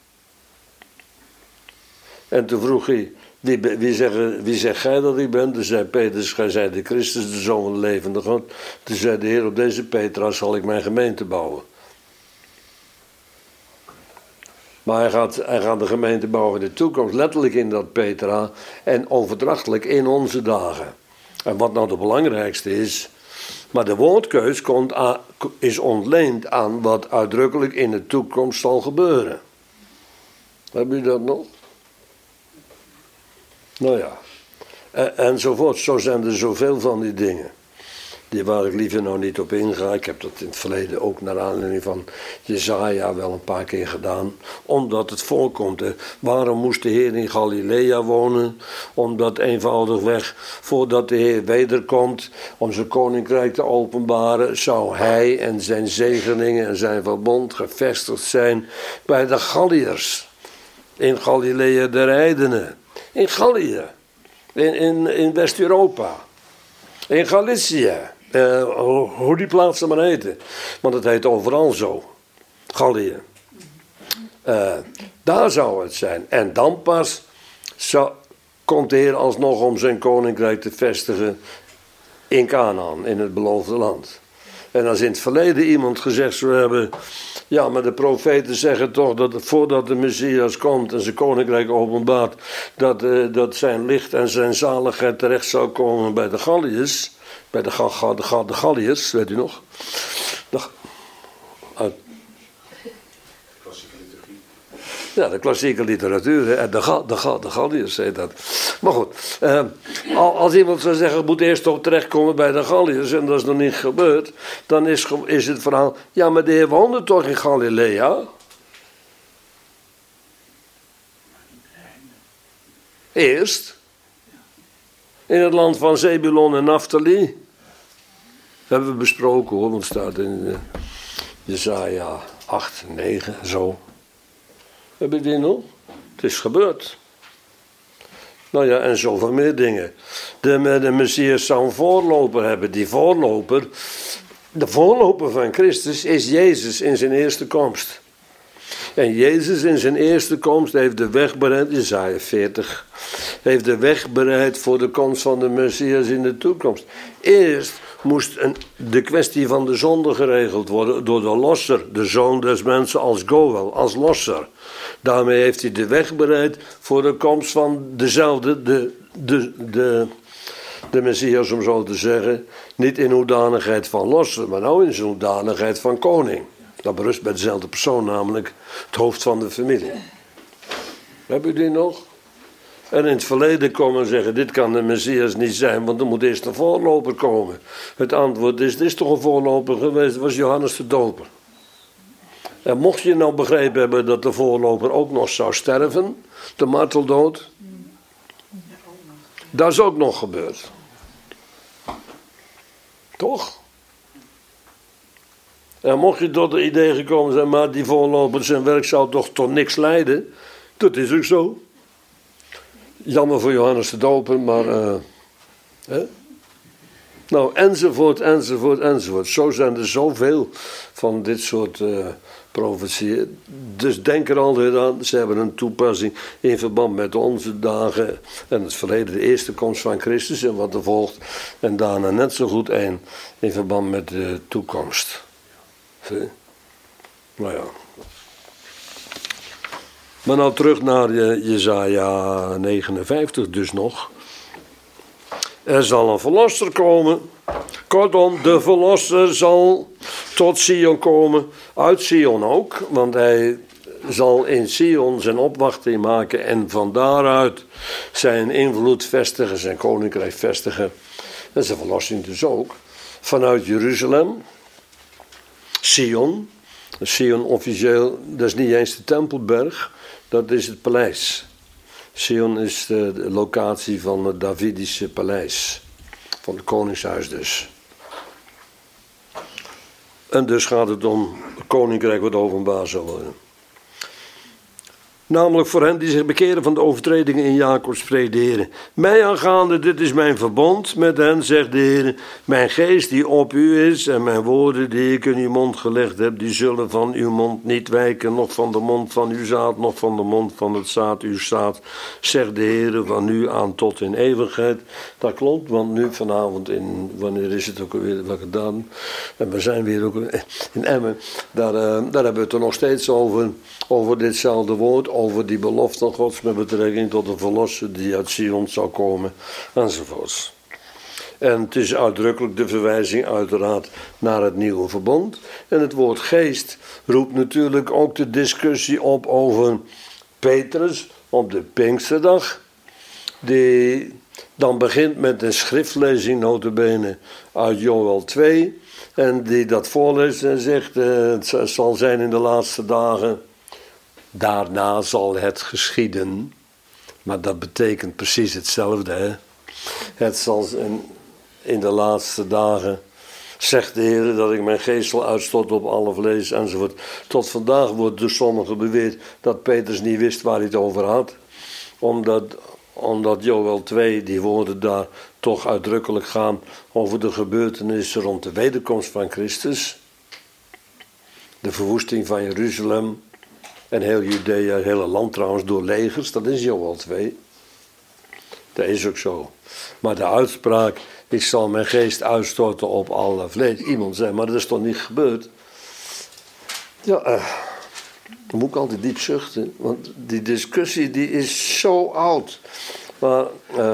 En toen vroeg hij, wie zegt gij dat ik ben? Toen zei Petrus, gij zijt de Christus, de Zoon van de levende God. Toen zei de Heer, op deze Petra zal ik mijn gemeente bouwen. Maar hij gaat de gemeente bouwen in de toekomst, letterlijk in dat Petra en overdrachtelijk in onze dagen. En wat nou de belangrijkste is, maar de woordkeus is ontleend aan wat uitdrukkelijk in de toekomst zal gebeuren. Hebben jullie dat nog? Nou ja, enzovoort. Zo zijn er zoveel van die dingen. Die waar ik liever nou niet op inga. Ik heb dat in het verleden ook naar aanleiding van Jesaja wel een paar keer gedaan. Omdat het voorkomt. Hè. Waarom moest de Heer in Galilea wonen? Omdat eenvoudigweg, voordat de Heer wederkomt, om zijn koninkrijk te openbaren, zou hij en zijn zegeningen en zijn verbond gevestigd zijn bij de Galliërs. In Galilea der heidenen. In Gallië. In West-Europa. In Galicië. Hoe die plaatsen maar heten. Want het heet overal zo. Gallië. Daar zou het zijn. En dan pas komt de Heer alsnog om zijn koninkrijk te vestigen in Kanaan, in het beloofde land. En als in het verleden iemand gezegd zou hebben, ja, maar de profeten zeggen toch dat voordat de Messias komt en zijn koninkrijk openbaart, dat zijn licht en zijn zaligheid terecht zou komen bij de Galliërs. Bij de Galliërs, weet u nog? Klassieke liturgie. Ja, de klassieke literatuur, hè? De Galliërs heet dat. Maar goed, als iemand zou zeggen, het moet eerst toch terechtkomen bij de Galliërs, en dat is nog niet gebeurd, dan is het verhaal, ja, maar de Heer woonde toch in Galilea? Eerst, in het land van Zebulon en Naphtali. Dat hebben we besproken hoor, want het staat in Jesaja 8, 9, zo. Heb je die nog? Het is gebeurd. Nou ja, en zoveel meer dingen. De Messias zou een voorloper hebben. Die voorloper, de voorloper van Christus is Jezus in zijn eerste komst. En Jezus in zijn eerste komst heeft de weg bereid, Jesaja 40, heeft de weg bereid voor de komst van de Messias in de toekomst. Eerst moest de kwestie van de zonde geregeld worden door de losser, de zoon des mensen als Goel, als losser. Daarmee heeft hij de weg bereid voor de komst van dezelfde, de Messias, om zo te zeggen, niet in hoedanigheid van losser, maar nou in zijn hoedanigheid van koning. Dat berust bij dezelfde persoon, namelijk het hoofd van de familie. Heb u die nog? En in het verleden komen en zeggen, dit kan de Messias niet zijn, want er moet eerst een voorloper komen. Het antwoord is, dit is toch een voorloper geweest, dat was Johannes de Doper. En mocht je nou begrepen hebben dat de voorloper ook nog zou sterven, de marteldood, dat is ook nog gebeurd. Toch? En mocht je tot het idee gekomen zijn, maar die voorloper zijn werk zou toch tot niks leiden, dat is ook zo. Jammer voor Johannes de Doper, maar... Nou, enzovoort, enzovoort, enzovoort. Zo zijn er zoveel van dit soort profetieën. Dus denk er altijd aan, ze hebben een toepassing in verband met onze dagen en het verleden, de eerste komst van Christus en wat er volgt. En daarna net zo goed een in verband met de toekomst. Zie? Nou ja. Maar nou terug naar Jesaja 59 dus nog. Er zal een verlosser komen. Kortom, de verlosser zal tot Sion komen. Uit Sion ook, want hij zal in Sion zijn opwachting maken en van daaruit zijn invloed vestigen, zijn koninkrijk vestigen. En zijn verlossing dus ook. Vanuit Jeruzalem, Sion. Sion officieel, dat is niet eens de Tempelberg, dat is het paleis. Sion is de locatie van het Davidische paleis. Van het koningshuis dus. En dus gaat het om het koninkrijk wat openbaar zal worden. Namelijk voor hen die zich bekeren van de overtredingen in Jacobs spreekt de Heer. Mij aangaande, dit is mijn verbond met hen, zegt de Heer. Mijn geest die op u is en mijn woorden die ik in uw mond gelegd heb, die zullen van uw mond niet wijken, nog van de mond van uw zaad, nog van de mond van het zaad uw zaad, zegt de Heer, van nu aan tot in eeuwigheid. Dat klopt, want nu vanavond wanneer is het ook alweer, welke datum? En we zijn weer ook in Emmen, daar hebben we het er nog steeds over ditzelfde woord, over die belofte van Gods met betrekking tot de verlosser die uit Sion zou komen, enzovoorts. En het is uitdrukkelijk de verwijzing uiteraard naar het nieuwe verbond. En het woord geest roept natuurlijk ook de discussie op over Petrus op de Pinksterdag, die dan begint met een schriftlezing nota bene uit Joël 2 en die dat voorleest en zegt, het zal zijn in de laatste dagen. Daarna zal het geschieden. Maar dat betekent precies hetzelfde. Hè? Het zal in de laatste dagen, zegt de Heer, dat ik mijn geest zal uitstorten op alle vlees enzovoort. Tot vandaag wordt door sommigen beweerd dat Petrus niet wist waar hij het over had. Omdat Joël 2, die woorden daar toch uitdrukkelijk gaan over de gebeurtenissen rond de wederkomst van Christus. De verwoesting van Jeruzalem. En heel Judea, het hele land trouwens, door legers, dat is Joël 2. Dat is ook zo. Maar de uitspraak, ik zal mijn geest uitstorten op alle vlees. Iemand zei, maar dat is toch niet gebeurd? Ja, dan moet ik altijd diep zuchten, want die discussie die is zo oud. Maar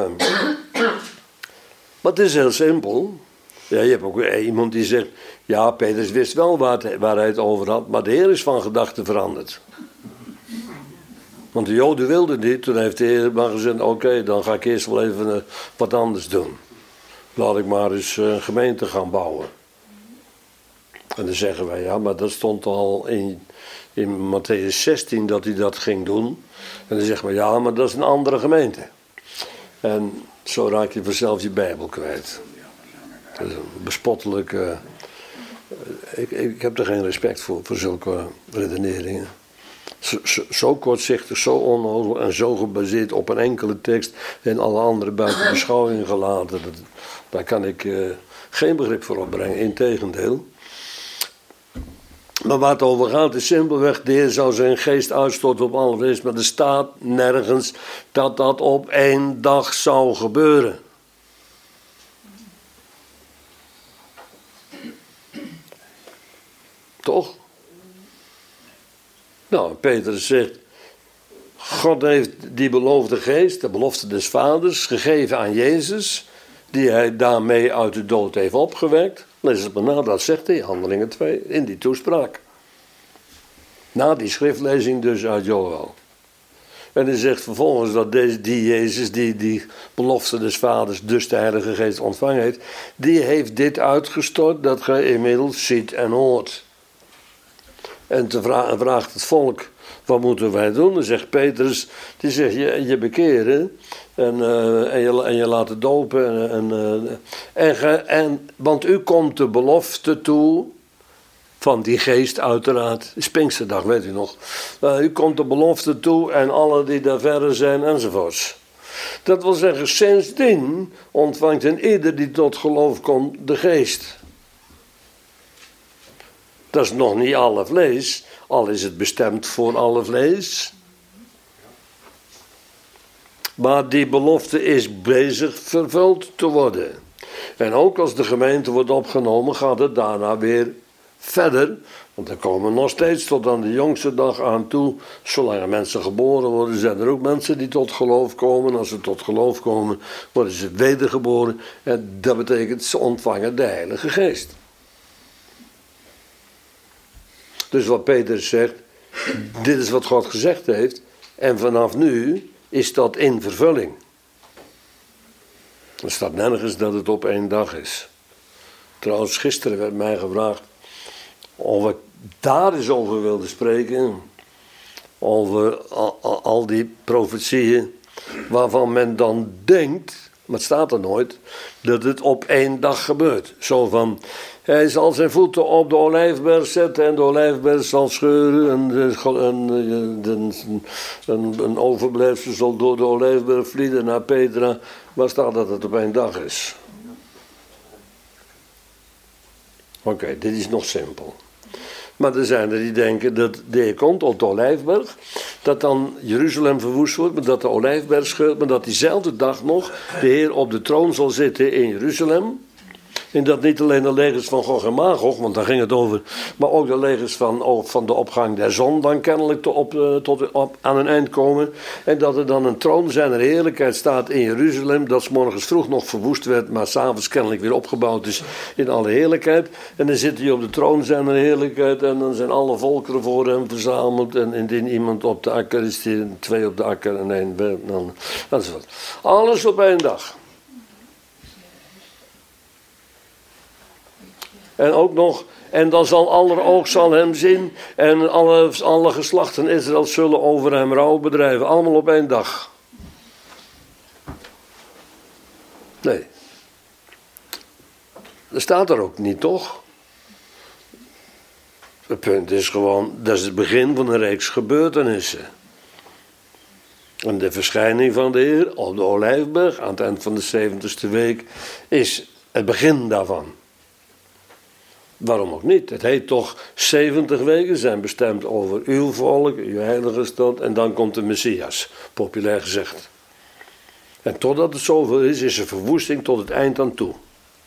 het is heel simpel. Ja, je hebt ook iemand die zegt, ja, Petrus wist wel waar hij het over had, maar de Heer is van gedachten veranderd. Want de Joden wilden niet, toen heeft de Heer maar gezegd, oké, dan ga ik eerst wel even wat anders doen. Laat ik maar eens een gemeente gaan bouwen. En dan zeggen wij, ja, maar dat stond al in Matthäus 16 dat hij dat ging doen. En dan zeggen we, ja, maar dat is een andere gemeente. En zo raak je vanzelf je Bijbel kwijt. Dat is een bespottelijke... Ik heb er geen respect voor zulke redeneringen. Zo kortzichtig, zo onnozel en zo gebaseerd op een enkele tekst en alle andere buiten beschouwing gelaten. Daar kan ik geen begrip voor opbrengen, integendeel. Maar waar het over gaat is simpelweg, de Heer zou zijn geest uitstorten op alle vlees, maar er staat nergens dat dat op één dag zou gebeuren. Toch? Nou, Petrus zegt, God heeft die beloofde geest, de belofte des vaders, gegeven aan Jezus. die hij daarmee uit de dood heeft opgewekt. Lees het maar na, dat zegt hij, Handelingen 2, in die toespraak. Na die schriftlezing dus uit Joël. En hij zegt vervolgens dat die Jezus, die belofte des vaders, dus de Heilige Geest ontvangen heeft, die heeft dit uitgestort dat gij inmiddels ziet en hoort. En vraagt het volk, wat moeten wij doen? Dan zegt Petrus, die zegt je bekeren en je laten dopen. Want u komt de belofte toe van die geest uiteraard, is Pinksterdag, weet u nog. U komt de belofte toe en alle die daar verder zijn enzovoorts. Dat wil zeggen, sindsdien ontvangt een ieder die tot geloof komt de geest. Dat is nog niet alle vlees, al is het bestemd voor alle vlees. Maar die belofte is bezig vervuld te worden. En ook als de gemeente wordt opgenomen, gaat het daarna weer verder. Want er komen nog steeds tot aan de jongste dag aan toe. Zolang er mensen geboren worden, zijn er ook mensen die tot geloof komen. Als ze tot geloof komen, worden ze wedergeboren. En dat betekent, ze ontvangen de Heilige Geest. Dus wat Petrus zegt, dit is wat God gezegd heeft. En vanaf nu is dat in vervulling. Er staat nergens dat het op één dag is. Trouwens, gisteren werd mij gevraagd of ik daar eens over wilde spreken. Over al die profetieën waarvan men dan denkt, maar het staat er nooit, dat het op één dag gebeurt. Zo van, hij zal zijn voeten op de olijfberg zetten en de olijfberg zal scheuren en een overblijfsel zal door de olijfberg vliegen naar Petra. Maar staat dat het op één dag is. Oké, dit is nog simpel. Maar er zijn er die denken dat de Heer komt op de Olijfberg, dat dan Jeruzalem verwoest wordt, maar dat de Olijfberg scheurt, maar dat diezelfde dag nog de Heer op de troon zal zitten in Jeruzalem. En dat niet alleen de legers van Gog en Magog, want daar ging het over, maar ook de legers van de opgang der zon dan kennelijk aan een eind komen. En dat er dan een troon zijner heerlijkheid staat in Jeruzalem, dat 's morgens vroeg nog verwoest werd, maar 's avonds kennelijk weer opgebouwd is in alle heerlijkheid. En dan zit hij op de troon zijner heerlijkheid en dan zijn alle volkeren voor hem verzameld. En indien iemand op de akker is, die 2 op de akker en 1 dan enzovoort. Alles op één dag. En ook nog, en dan zal aller oog zal hem zien en alle geslachten Israël zullen over hem rouw bedrijven. Allemaal op één dag. Nee. Dat staat er ook niet, toch? Het punt is gewoon, dat is het begin van een reeks gebeurtenissen. En de verschijning van de Heer op de Olijfberg aan het eind van de 70ste week is het begin daarvan. Waarom ook niet? Het heet toch 70 weken zijn bestemd over uw volk, uw heilige stad. En dan komt de Messias, populair gezegd. En totdat het zoveel is er verwoesting tot het eind aan toe.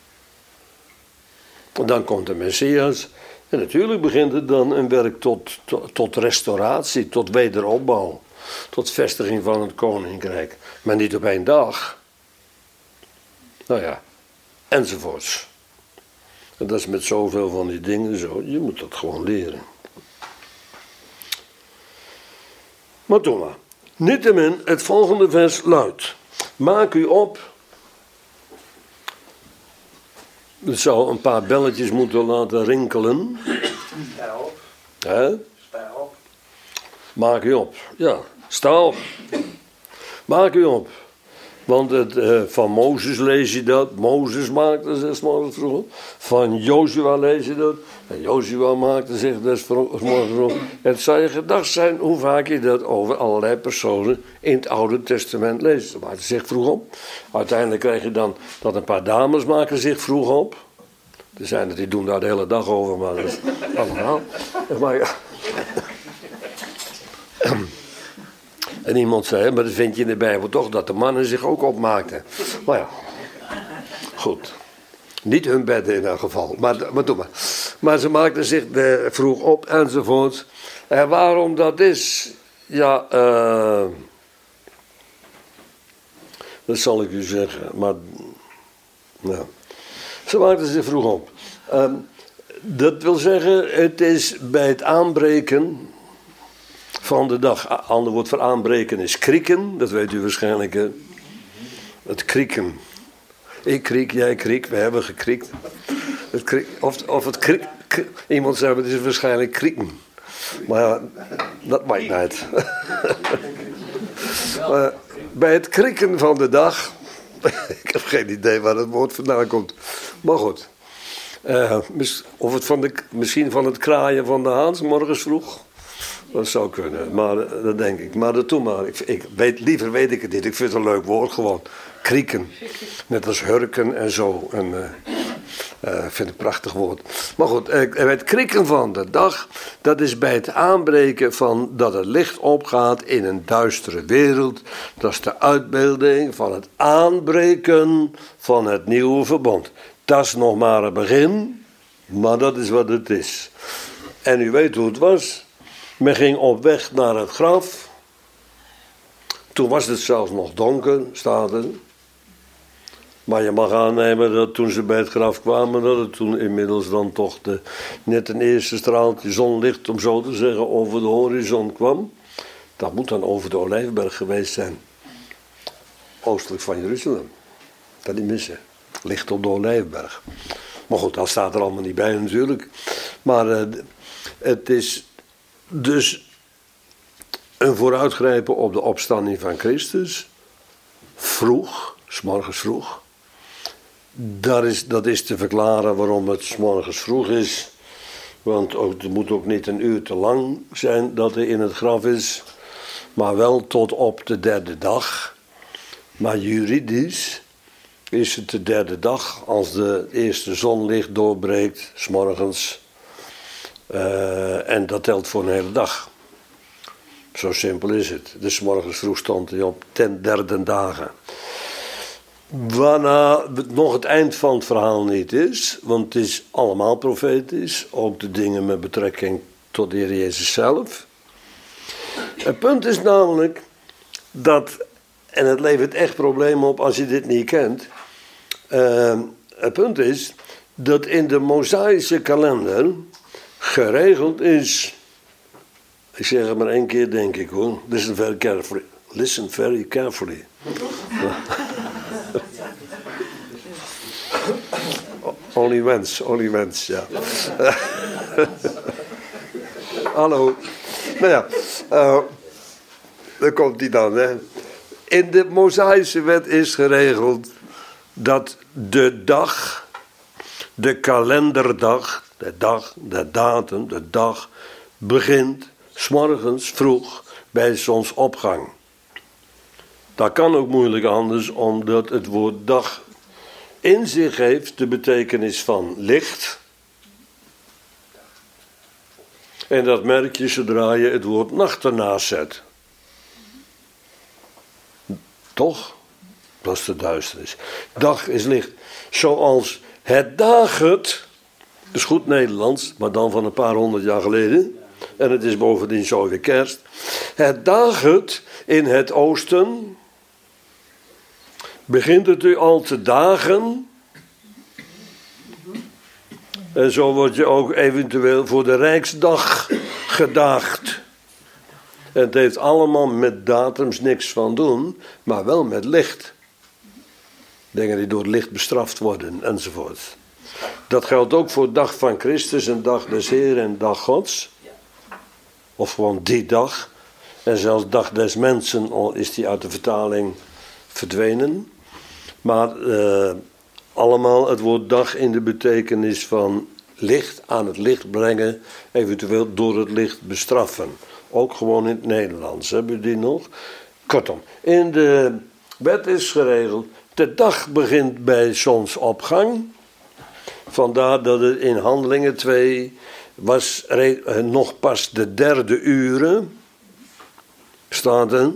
En dan komt de Messias. En natuurlijk begint het dan een werk tot restauratie, tot wederopbouw. Tot vestiging van het koninkrijk. Maar niet op één dag. Nou ja, enzovoorts. En dat is met zoveel van die dingen zo. Je moet dat gewoon leren. Maar toch maar. Niettemin, het volgende vers luidt. Maak u op. Het zou een paar belletjes moeten laten rinkelen. Sta op. Hè? Sta op. Maak u op. Ja, sta op. Maak u op. Want van Mozes lees je dat. Mozes maakte zich 's morgens vroeg op. Van Jozua lees je dat. En Jozua maakte zich des morgens vroeg. Het zou je gedacht zijn hoe vaak je dat over allerlei personen in het Oude Testament leest. Ze maakten zich vroeg op. Uiteindelijk krijg je dan dat een paar dames maken zich vroeg op. Er zijn er die doen daar de hele dag over, maar dat is allemaal. Maar ja. En iemand zei, maar dat vind je in de Bijbel toch, dat de mannen zich ook opmaakten. Maar ja, goed. Niet hun bedden in elk geval, maar doe maar. Maar ze maakten zich vroeg op enzovoort. En waarom dat is, ja, dat zal ik u zeggen. Maar Ja. Ze maakten zich vroeg op. Dat wil zeggen, het is bij het aanbreken van de dag. Ander woord voor aanbreken is krieken. Dat weet u waarschijnlijk. Het krieken. Ik kriek, jij kriek. We hebben gekriekt. Of het kriek. Iemand zei, het is waarschijnlijk krieken. Maar ja, dat maakt niet uit. Bij het krieken van de dag. Ik heb geen idee waar het woord vandaan komt. Maar goed. Of het misschien van het kraaien van de haan 's morgens vroeg. Dat zou kunnen, maar dat denk ik. Maar dat doe maar. Liever weet ik het niet. Ik vind het een leuk woord gewoon. Krieken. Net als hurken en zo. Ik vind het een prachtig woord. Maar goed, het krieken van de dag. Dat is bij het aanbreken van dat het licht opgaat in een duistere wereld. Dat is de uitbeelding van het aanbreken van het nieuwe verbond. Dat is nog maar het begin. Maar dat is wat het is. En u weet hoe het was. Men ging op weg naar het graf. Toen was het zelfs nog donker, staat er. Maar je mag aannemen dat toen ze bij het graf kwamen, dat het toen inmiddels dan toch net een eerste straaltje zonlicht, om zo te zeggen, over de horizon kwam. Dat moet dan over de Olijfberg geweest zijn. Oostelijk van Jeruzalem. Dat niet missen. Licht op de Olijfberg. Maar goed, dat staat er allemaal niet bij natuurlijk. Maar het is dus een vooruitgrijpen op de opstanding van Christus. Vroeg, 's morgens vroeg. Dat is te verklaren waarom het 's morgens vroeg is. Want het moet ook niet een uur te lang zijn dat hij in het graf is. Maar wel tot op de derde dag. Maar juridisch is het de derde dag als de eerste zonlicht doorbreekt, 's morgens. En dat telt voor een hele dag. Zo simpel is het. Dus 's morgens vroeg stond hij op ten derde dagen. Waarna nog het eind van het verhaal niet is, want het is allemaal profetisch, ook de dingen met betrekking tot de Heer Jezus zelf. Het punt is namelijk dat, en het levert echt problemen op als je dit niet kent, het punt is dat in de Mosaïsche kalender geregeld is, ik zeg het maar 1 keer denk ik hoor, listen very carefully. Listen very carefully. Only once, ja. Hallo. Nou ja, daar komt hij dan, hè. In de Mosaïsche wet is geregeld dat de dag, de kalenderdag, de datum, de dag, begint 's morgens vroeg bij zonsopgang. Dat kan ook moeilijk anders, omdat het woord dag in zich heeft de betekenis van licht. En dat merk je zodra je het woord nacht ernaast zet. Toch? Dat is de duisternis. Dag is licht. Zoals het daget, dat is goed Nederlands, maar dan van een paar 100 jaar geleden. En het is bovendien zo weer kerst. Het daget in het oosten. Begint het u al te dagen. En zo word je ook eventueel voor de Rijksdag gedaagd. En het heeft allemaal met datums niks van doen, maar wel met licht. Dingen die door licht bestraft worden enzovoort. Dat geldt ook voor dag van Christus en dag des Heeren en dag Gods. Of gewoon die dag. En zelfs dag des mensen, al is die uit de vertaling verdwenen. Maar allemaal het woord dag in de betekenis van licht, aan het licht brengen, eventueel door het licht bestraffen. Ook gewoon in het Nederlands, hebben we die nog? Kortom, in de wet is geregeld, de dag begint bij zonsopgang. Vandaar dat het in Handelingen 2 was nog pas de derde uren, staat er.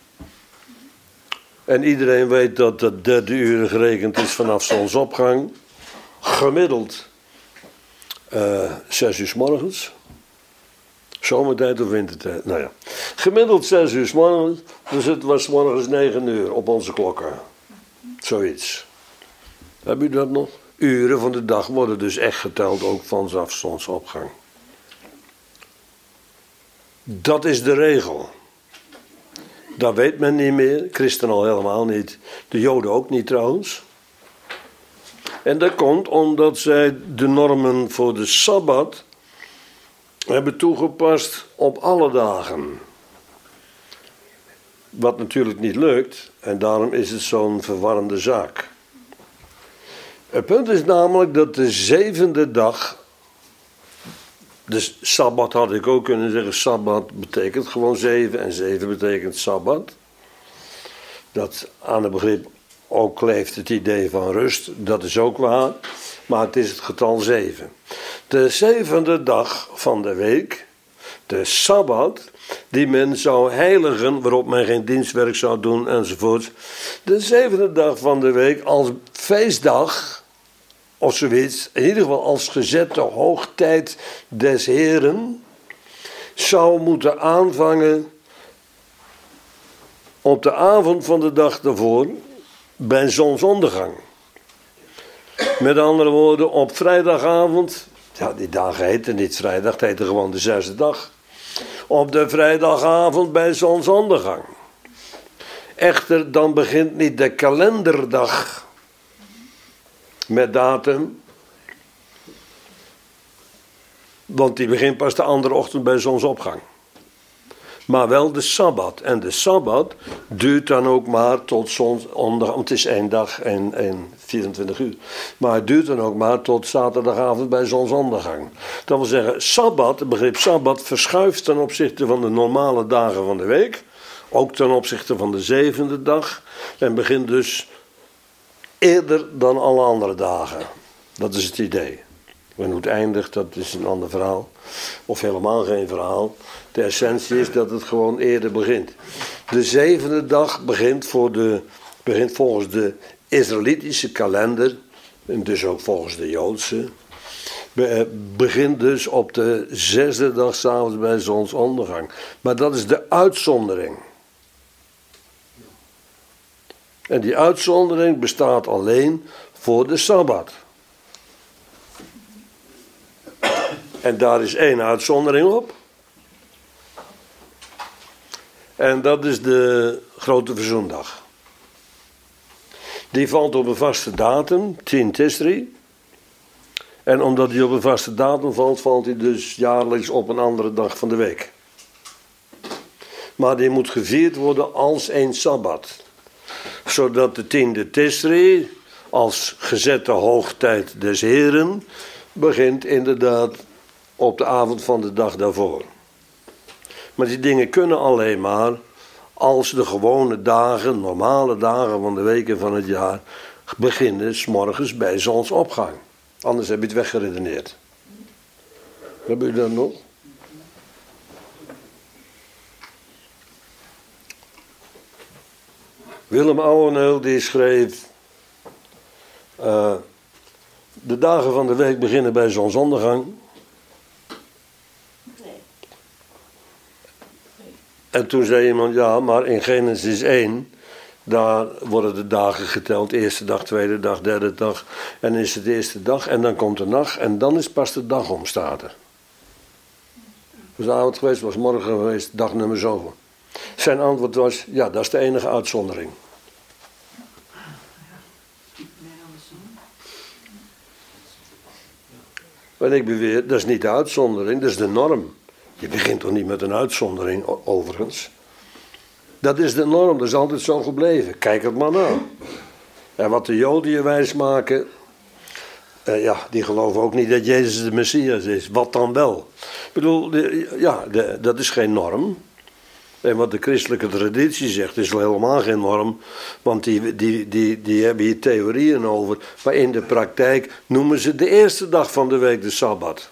En iedereen weet dat de derde uren gerekend is vanaf zonsopgang. Gemiddeld 6 uur 's morgens. Zomertijd of wintertijd? Nou ja. Gemiddeld 6 uur 's morgens. Dus het was 's morgens 9 uur op onze klokken. Zoiets. Heb u dat nog? Uren van de dag worden dus echt geteld, ook vanaf zonsopgang. Dat is de regel. Dat weet men niet meer. Christen al helemaal niet. De Joden ook niet trouwens. En dat komt omdat zij de normen voor de Sabbat hebben toegepast op alle dagen. Wat natuurlijk niet lukt. En daarom is het zo'n verwarrende zaak. Het punt is namelijk dat de zevende dag. Dus Sabbat had ik ook kunnen zeggen. Sabbat betekent gewoon 7 en 7 betekent Sabbat. Dat aan het begrip ook kleeft het idee van rust. Dat is ook waar. Maar het is het getal 7. De zevende dag van de week. De Sabbat. Die men zou heiligen. Waarop men geen dienstwerk zou doen enzovoort. De zevende dag van de week als feestdag. Of zoiets, in ieder geval als gezette hoogtijd des Heren, zou moeten aanvangen op de avond van de dag daarvoor bij zonsondergang. Met andere woorden, op vrijdagavond, ja die dagen heten niet vrijdag, het heette gewoon de zesde dag. Op de vrijdagavond bij zonsondergang. Echter, dan begint niet de kalenderdag met datum. Want die begint pas de andere ochtend bij zonsopgang. Maar wel de Sabbat. En de Sabbat duurt dan ook maar tot zonsondergang. Het is 1 dag en 24 uur. Maar het duurt dan ook maar tot zaterdagavond bij zonsondergang. Dat wil zeggen, Sabbat, het begrip Sabbat verschuift ten opzichte van de normale dagen van de week. Ook ten opzichte van de zevende dag. En begint dus eerder dan alle andere dagen. Dat is het idee. En hoe het eindigt, dat is een ander verhaal. Of helemaal geen verhaal. De essentie is dat het gewoon eerder begint. De zevende dag begint volgens de Israëlitische kalender. En dus ook volgens de Joodse. Begint dus op de zesde dag 's avonds bij zonsondergang. Maar dat is de uitzondering. En die uitzondering bestaat alleen voor de Sabbat. En daar is 1 uitzondering op. En dat is de Grote Verzoendag. Die valt op een vaste datum, 10 Tisri. En omdat die op een vaste datum valt, valt hij dus jaarlijks op een andere dag van de week. Maar die moet gevierd worden als een Sabbat. Zodat de 10e Tisri, als gezette hoogtijd des Heren, begint inderdaad op de avond van de dag daarvoor. Maar die dingen kunnen alleen maar als de gewone dagen, normale dagen van de weken van het jaar, beginnen 's morgens bij zonsopgang. Anders heb je het weggeredeneerd. Hebben jullie dat nog? Willem Ouweneel die schreef: de dagen van de week beginnen bij zonsondergang. En toen zei iemand, ja, maar in Genesis 1, daar worden de dagen geteld. Eerste dag, tweede dag, derde dag. En is het de eerste dag en dan komt de nacht en dan is pas de dag om, staat er. Was avond geweest, was morgen geweest, dag nummer zoveel. Zijn antwoord was, ja, dat is de enige uitzondering. En ik beweer, dat is niet de uitzondering, dat is de norm. Je begint toch niet met een uitzondering, overigens. Dat is de norm, dat is altijd zo gebleven. Kijk het maar na. En wat de Joden je wijs maken, die geloven ook niet dat Jezus de Messias is. Wat dan wel? Ik bedoel, dat is geen norm. En wat de christelijke traditie zegt, is helemaal geen norm. Want die hebben hier theorieën over. Maar in de praktijk noemen ze de eerste dag van de week de Sabbat.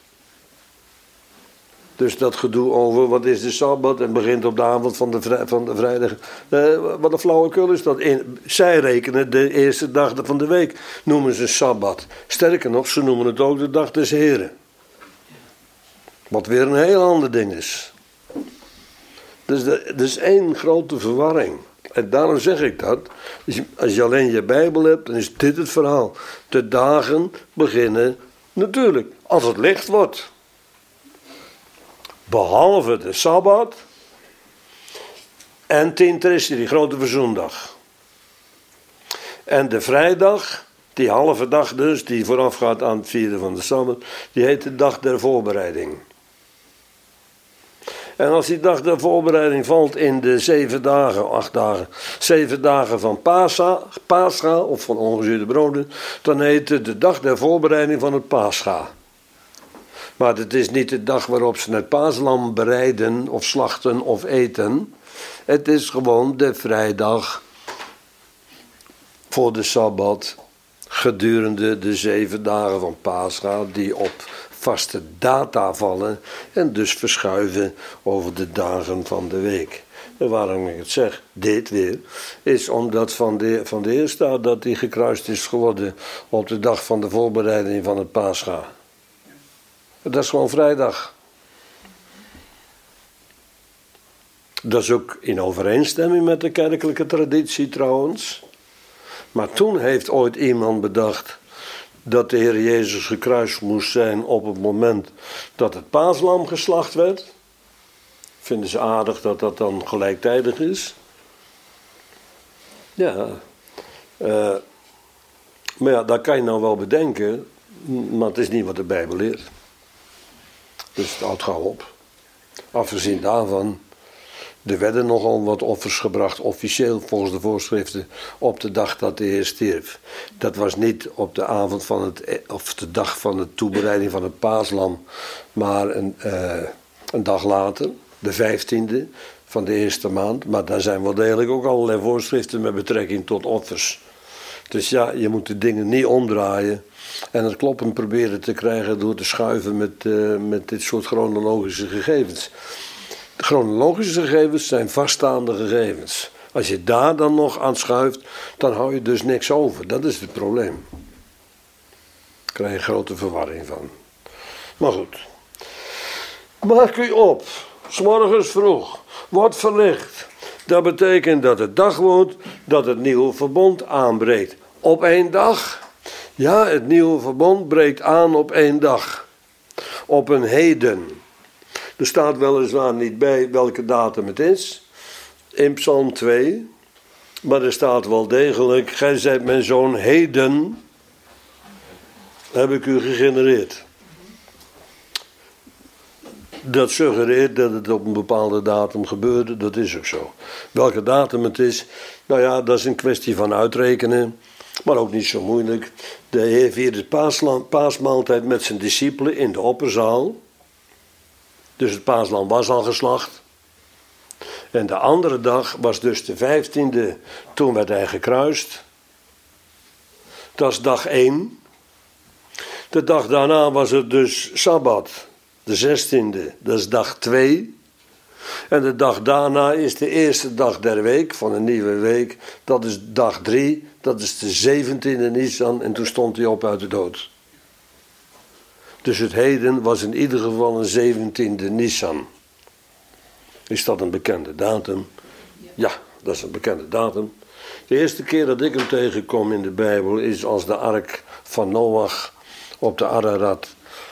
Dus dat gedoe over wat is de Sabbat en begint op de avond van de vrijdag. Wat een flauwekul is dat. Zij rekenen de eerste dag van de week, noemen ze Sabbat. Sterker nog, ze noemen het ook de dag des Heren. Wat weer een heel ander ding is. Dus er is één grote verwarring. En daarom zeg ik dat. Als je alleen je Bijbel hebt, dan is dit het verhaal. De dagen beginnen natuurlijk als het licht wordt. Behalve de Sabbat en Tientresti, die grote verzoendag. En de vrijdag, die halve dag dus, die voorafgaat aan het vieren van de Sabbat, die heet de dag der voorbereiding. En als die dag der voorbereiding valt in de 7 dagen, 8 dagen, 7 dagen van Pascha of van ongezuurde broden, dan heet het de dag der voorbereiding van het Pascha. Maar het is niet de dag waarop ze het paaslam bereiden of slachten of eten. Het is gewoon de vrijdag voor de Sabbat gedurende de 7 dagen van Pascha die op vaste data vallen en dus verschuiven over de dagen van de week. En waarom ik het zeg, dit weer, is omdat van de Heer staat dat hij gekruist is geworden op de dag van de voorbereiding van het Pascha. Dat is gewoon vrijdag. Dat is ook in overeenstemming met de kerkelijke traditie trouwens. Maar toen heeft ooit iemand bedacht dat de Heer Jezus gekruist moest zijn op het moment dat het paaslam geslacht werd. Vinden ze aardig dat dat dan gelijktijdig is? Ja. Maar ja, dat kan je nou wel bedenken, maar het is niet wat de Bijbel leert. Dus het houdt gauw op. Afgezien daarvan, er werden nogal wat offers gebracht, officieel volgens de voorschriften, op de dag dat de Heer stierf. Dat was niet op de avond van of de dag van de toebereiding van het paaslam, maar een dag later, de 15e van de eerste maand. Maar daar zijn wel degelijk ook allerlei voorschriften met betrekking tot offers. Dus ja, je moet de dingen niet omdraaien en het kloppen proberen te krijgen door te schuiven met dit soort chronologische gegevens. De chronologische gegevens zijn vaststaande gegevens. Als je daar dan nog aan schuift, dan hou je dus niks over. Dat is het probleem. Daar krijg je grote verwarring van. Maar goed. Maak u op. 's Morgens vroeg. Wordt verlicht. Dat betekent dat het dag wordt, dat het nieuwe verbond aanbreekt. Op 1 dag. Ja, het nieuwe verbond breekt aan op 1 dag. Op een heden. Er staat weliswaar niet bij welke datum het is. In Psalm 2. Maar er staat wel degelijk: gij zijt mijn zoon, heden heb ik u gegenereerd. Dat suggereert dat het op een bepaalde datum gebeurde. Dat is ook zo. Welke datum het is, nou ja, dat is een kwestie van uitrekenen. Maar ook niet zo moeilijk. De Heer vierde paasmaaltijd met zijn discipelen in de opperzaal. Dus het paaslam was al geslacht. En de andere dag was dus de 15e. Toen werd hij gekruist. Dat is dag 1. De dag daarna was het dus Sabbat. De 16e. Dat is dag 2. En de dag daarna is de eerste dag der week. Van een nieuwe week. Dat is dag 3. Dat is de 17e Nisan. En toen stond hij op uit de dood. Dus het heden was in ieder geval een 17e Nisan. Is dat een bekende datum? Ja, dat is een bekende datum. De eerste keer dat ik hem tegenkom in de Bijbel is als de ark van Noach op de Ararat.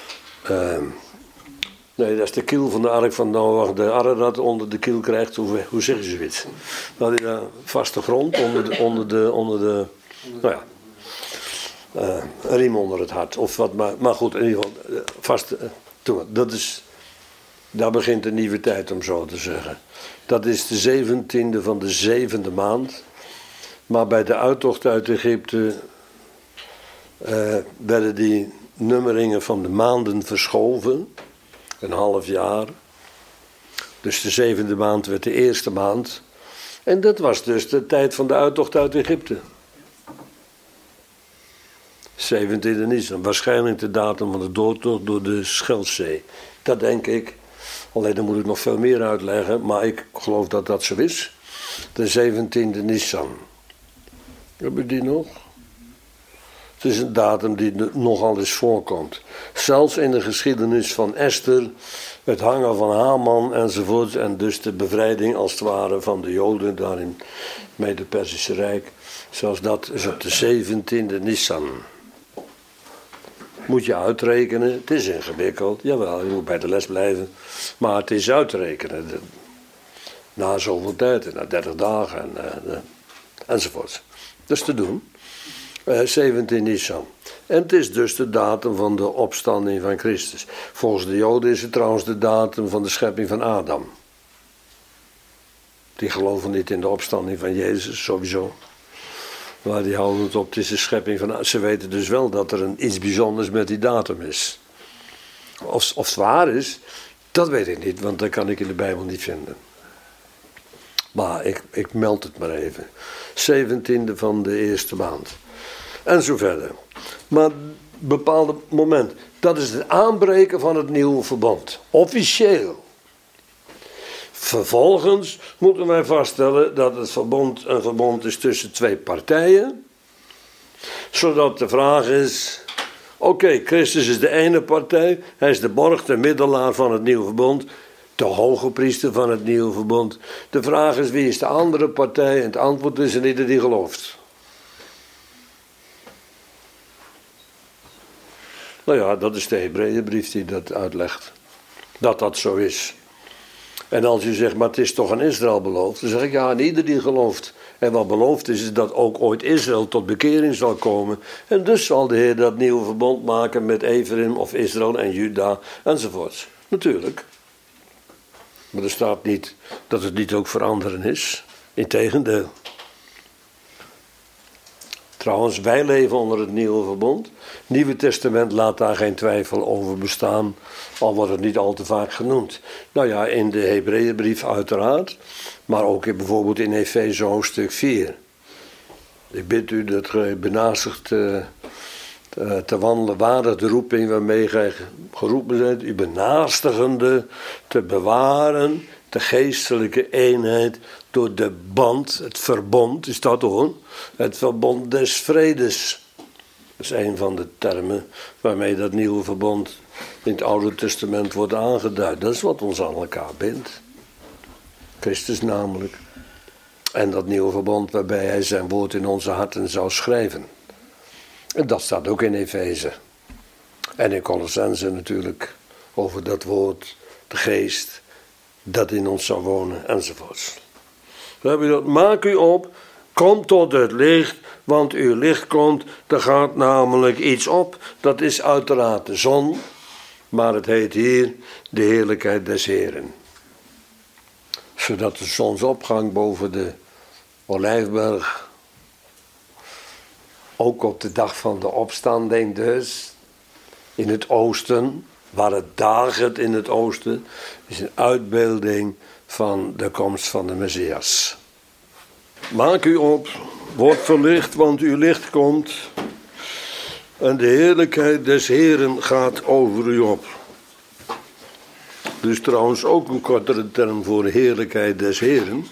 Nee, dat is de kiel van de ark van Noach. De Ararat onder de kiel krijgt, hoe zeggen ze zoiets? Dat is vaste grond onder de nou ja. Een riem onder het hart. Of wat, maar goed, in ieder geval vast. Daar begint een nieuwe tijd, om zo te zeggen. Dat is de 17e van de 7e maand. Maar bij de uittocht uit Egypte werden die nummeringen van de maanden verschoven. Een half jaar. Dus de 7e maand werd de eerste maand. En dat was dus de tijd van de uittocht uit Egypte. 17e Nisan, waarschijnlijk de datum van de doortocht door de Scheldzee. Dat denk ik. Alleen dan moet ik nog veel meer uitleggen, maar ik geloof dat dat zo is. De 17e Nisan. Heb je die nog? Het is een datum die nogal eens voorkomt. Zelfs in de geschiedenis van Esther, het hangen van Haman enzovoort. En dus de bevrijding als het ware van de Joden daar in Mede-Persische Rijk. Zoals dat is op de 17e Nisan. Moet je uitrekenen. Het is ingewikkeld. Jawel, je moet bij de les blijven. Maar het is uitrekenen. Na zoveel tijd, na 30 dagen enzovoort. Dat is te doen. 17 Nisan. En het is dus de datum van de opstanding van Christus. Volgens de Joden is het trouwens de datum van de schepping van Adam. Die geloven niet in de opstanding van Jezus, sowieso. Maar die houden het op, het is de schepping van Adam. Ze weten dus wel dat er iets bijzonders met die datum is. Of het waar is, dat weet ik niet, want dat kan ik in de Bijbel niet vinden. Maar ik meld het maar even. 17e van de eerste maand. En zo verder. Maar een bepaald moment. Dat is het aanbreken van het nieuwe verbond. Officieel. Vervolgens moeten wij vaststellen dat het verbond een verbond is tussen twee partijen. Zodat de vraag is. Oké, Christus is de ene partij. Hij is de borg, de middelaar van het nieuwe verbond. De hoge priester van het nieuwe verbond. De vraag is, wie is de andere partij? En het antwoord is een ieder die gelooft. Nou ja, dat is de Hebreeënbrief die dat uitlegt. Dat dat zo is. En als u zegt, maar het is toch aan Israël beloofd. Dan zeg ik, ja, aan ieder die gelooft. En wat beloofd is dat ook ooit Israël tot bekering zal komen. En dus zal de Heer dat nieuwe verbond maken met Ephraim of Israël en Juda enzovoort. Natuurlijk. Maar er staat niet dat het niet ook veranderen is. Integendeel. Trouwens, wij leven onder het nieuwe verbond. Het Nieuwe Testament laat daar geen twijfel over bestaan. Al wordt het niet al te vaak genoemd. Nou ja, in de Hebreeënbrief uiteraard. Maar ook bijvoorbeeld in Efeze hoofdstuk 4. Ik bid u dat gij benazigt te wandelen waardig de roeping waarmee gij geroepen bent. U benastigende te bewaren de geestelijke eenheid door de band, het verbond, is dat hoor. Het verbond des vredes. Dat is een van de termen waarmee dat nieuwe verbond in het Oude Testament wordt aangeduid. Dat is wat ons aan elkaar bindt. Christus namelijk. En dat nieuwe verbond waarbij hij zijn woord in onze harten zou schrijven. En dat staat ook in Efeze. En in Colossense natuurlijk over dat woord, de geest, dat in ons zou wonen enzovoorts. Dan heb je dat, maak u op, kom tot het licht, want uw licht komt, er gaat namelijk iets op. Dat is uiteraard de zon, maar het heet hier de heerlijkheid des Heren. Zodat de zonsopgang boven de Olijfberg, ook op de dag van de opstanding dus, in het oosten, waar het dagert in het oosten, is een uitbeelding van de komst van de Messias. Maak u op, word verlicht, want uw licht komt en de heerlijkheid des Heren gaat over u op. Dus trouwens ook een kortere term voor de heerlijkheid des Heren.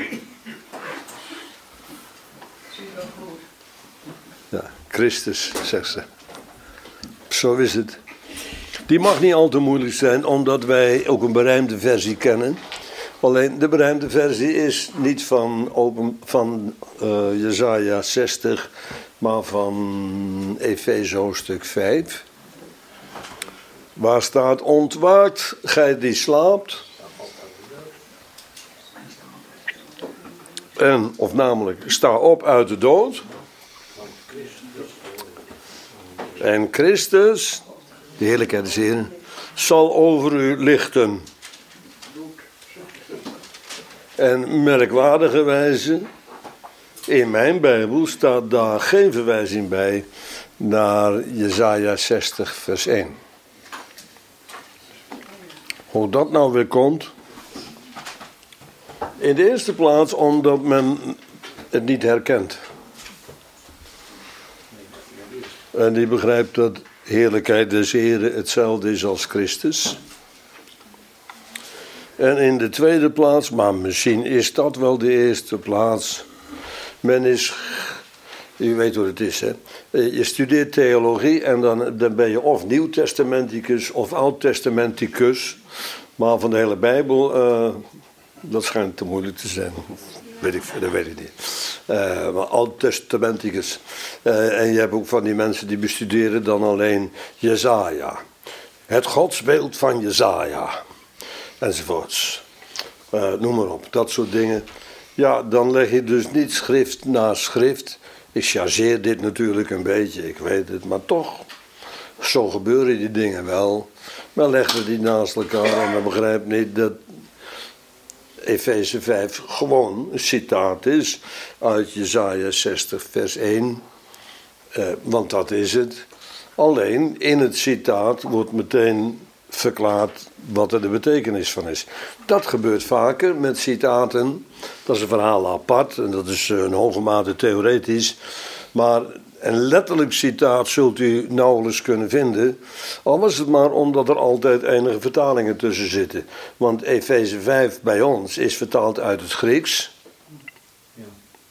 Ja, Christus, zegt ze. Zo is het. Die mag niet al te moeilijk zijn, omdat wij ook een berijmde versie kennen. Alleen de berijmde versie is niet van Jesaja 60, maar van Efeze hoofdstuk 5. Waar staat, ontwaakt, gij die slaapt. En, of namelijk, sta op uit de dood. En Christus, de heerlijkheid des Heren, zal over u lichten. En merkwaardige wijze, in mijn Bijbel staat daar geen verwijzing bij naar Jesaja 60 vers 1. Hoe dat nou weer komt? In de eerste plaats omdat men het niet herkent. En die begrijpt dat heerlijkheid des Heren hetzelfde is als Christus. En in de tweede plaats, maar misschien is dat wel de eerste plaats. Men is U weet hoe het is, hè. Je studeert theologie en dan ben je of nieuwtestamenticus of oud-testamenticus. Maar van de hele Bijbel, dat schijnt te moeilijk te zijn. Dat weet ik niet. Maar oud-testamenticus. En je hebt ook van die mensen die bestuderen dan alleen Jesaja. Het godsbeeld van Jesaja. Enzovoorts. Noem maar op, dat soort dingen. Ja, dan leg je dus niet schrift na schrift. Ik chargeer dit natuurlijk een beetje, ik weet het. Maar toch, zo gebeuren die dingen wel. Maar leggen we die naast elkaar en dan begrijp niet dat Efeze 5 gewoon een citaat is uit Jesaja 60 vers 1. Want dat is het. Alleen in het citaat wordt meteen verklaard wat er de betekenis van is. Dat gebeurt vaker met citaten. Dat is een verhaal apart en dat is een hoge mate theoretisch. Maar een letterlijk citaat zult u nauwelijks kunnen vinden. Al was het maar omdat er altijd enige vertalingen tussen zitten. Want Efeze 5 bij ons is vertaald uit het Grieks. Ja.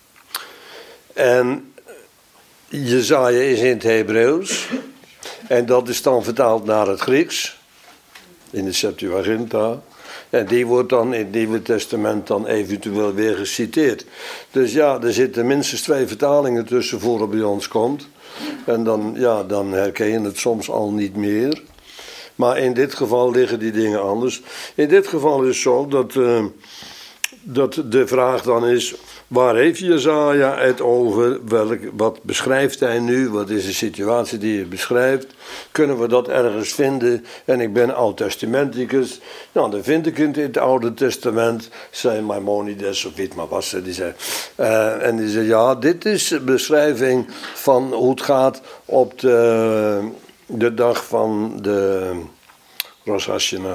En Jesaja is in het Hebreeuws. En dat is dan vertaald naar het Grieks. In de Septuaginta. En die wordt dan in het Nieuwe Testament dan eventueel weer geciteerd. Dus ja, er zitten minstens 2 vertalingen tussen voor het bij ons komt. En dan, ja, dan herken je het soms al niet meer. Maar in dit geval liggen die dingen anders. In dit geval is het zo dat de vraag dan is: waar heeft Jesaja het over? Wat beschrijft hij nu? Wat is de situatie die hij beschrijft? Kunnen we dat ergens vinden? En ik ben oud-testamenticus. Nou, dan vind ik het in het Oude Testament. Zei Maimonides of iets maar was. Die zei, en die zei, ja, dit is de beschrijving van hoe het gaat op de dag van de Rosh Hashanah.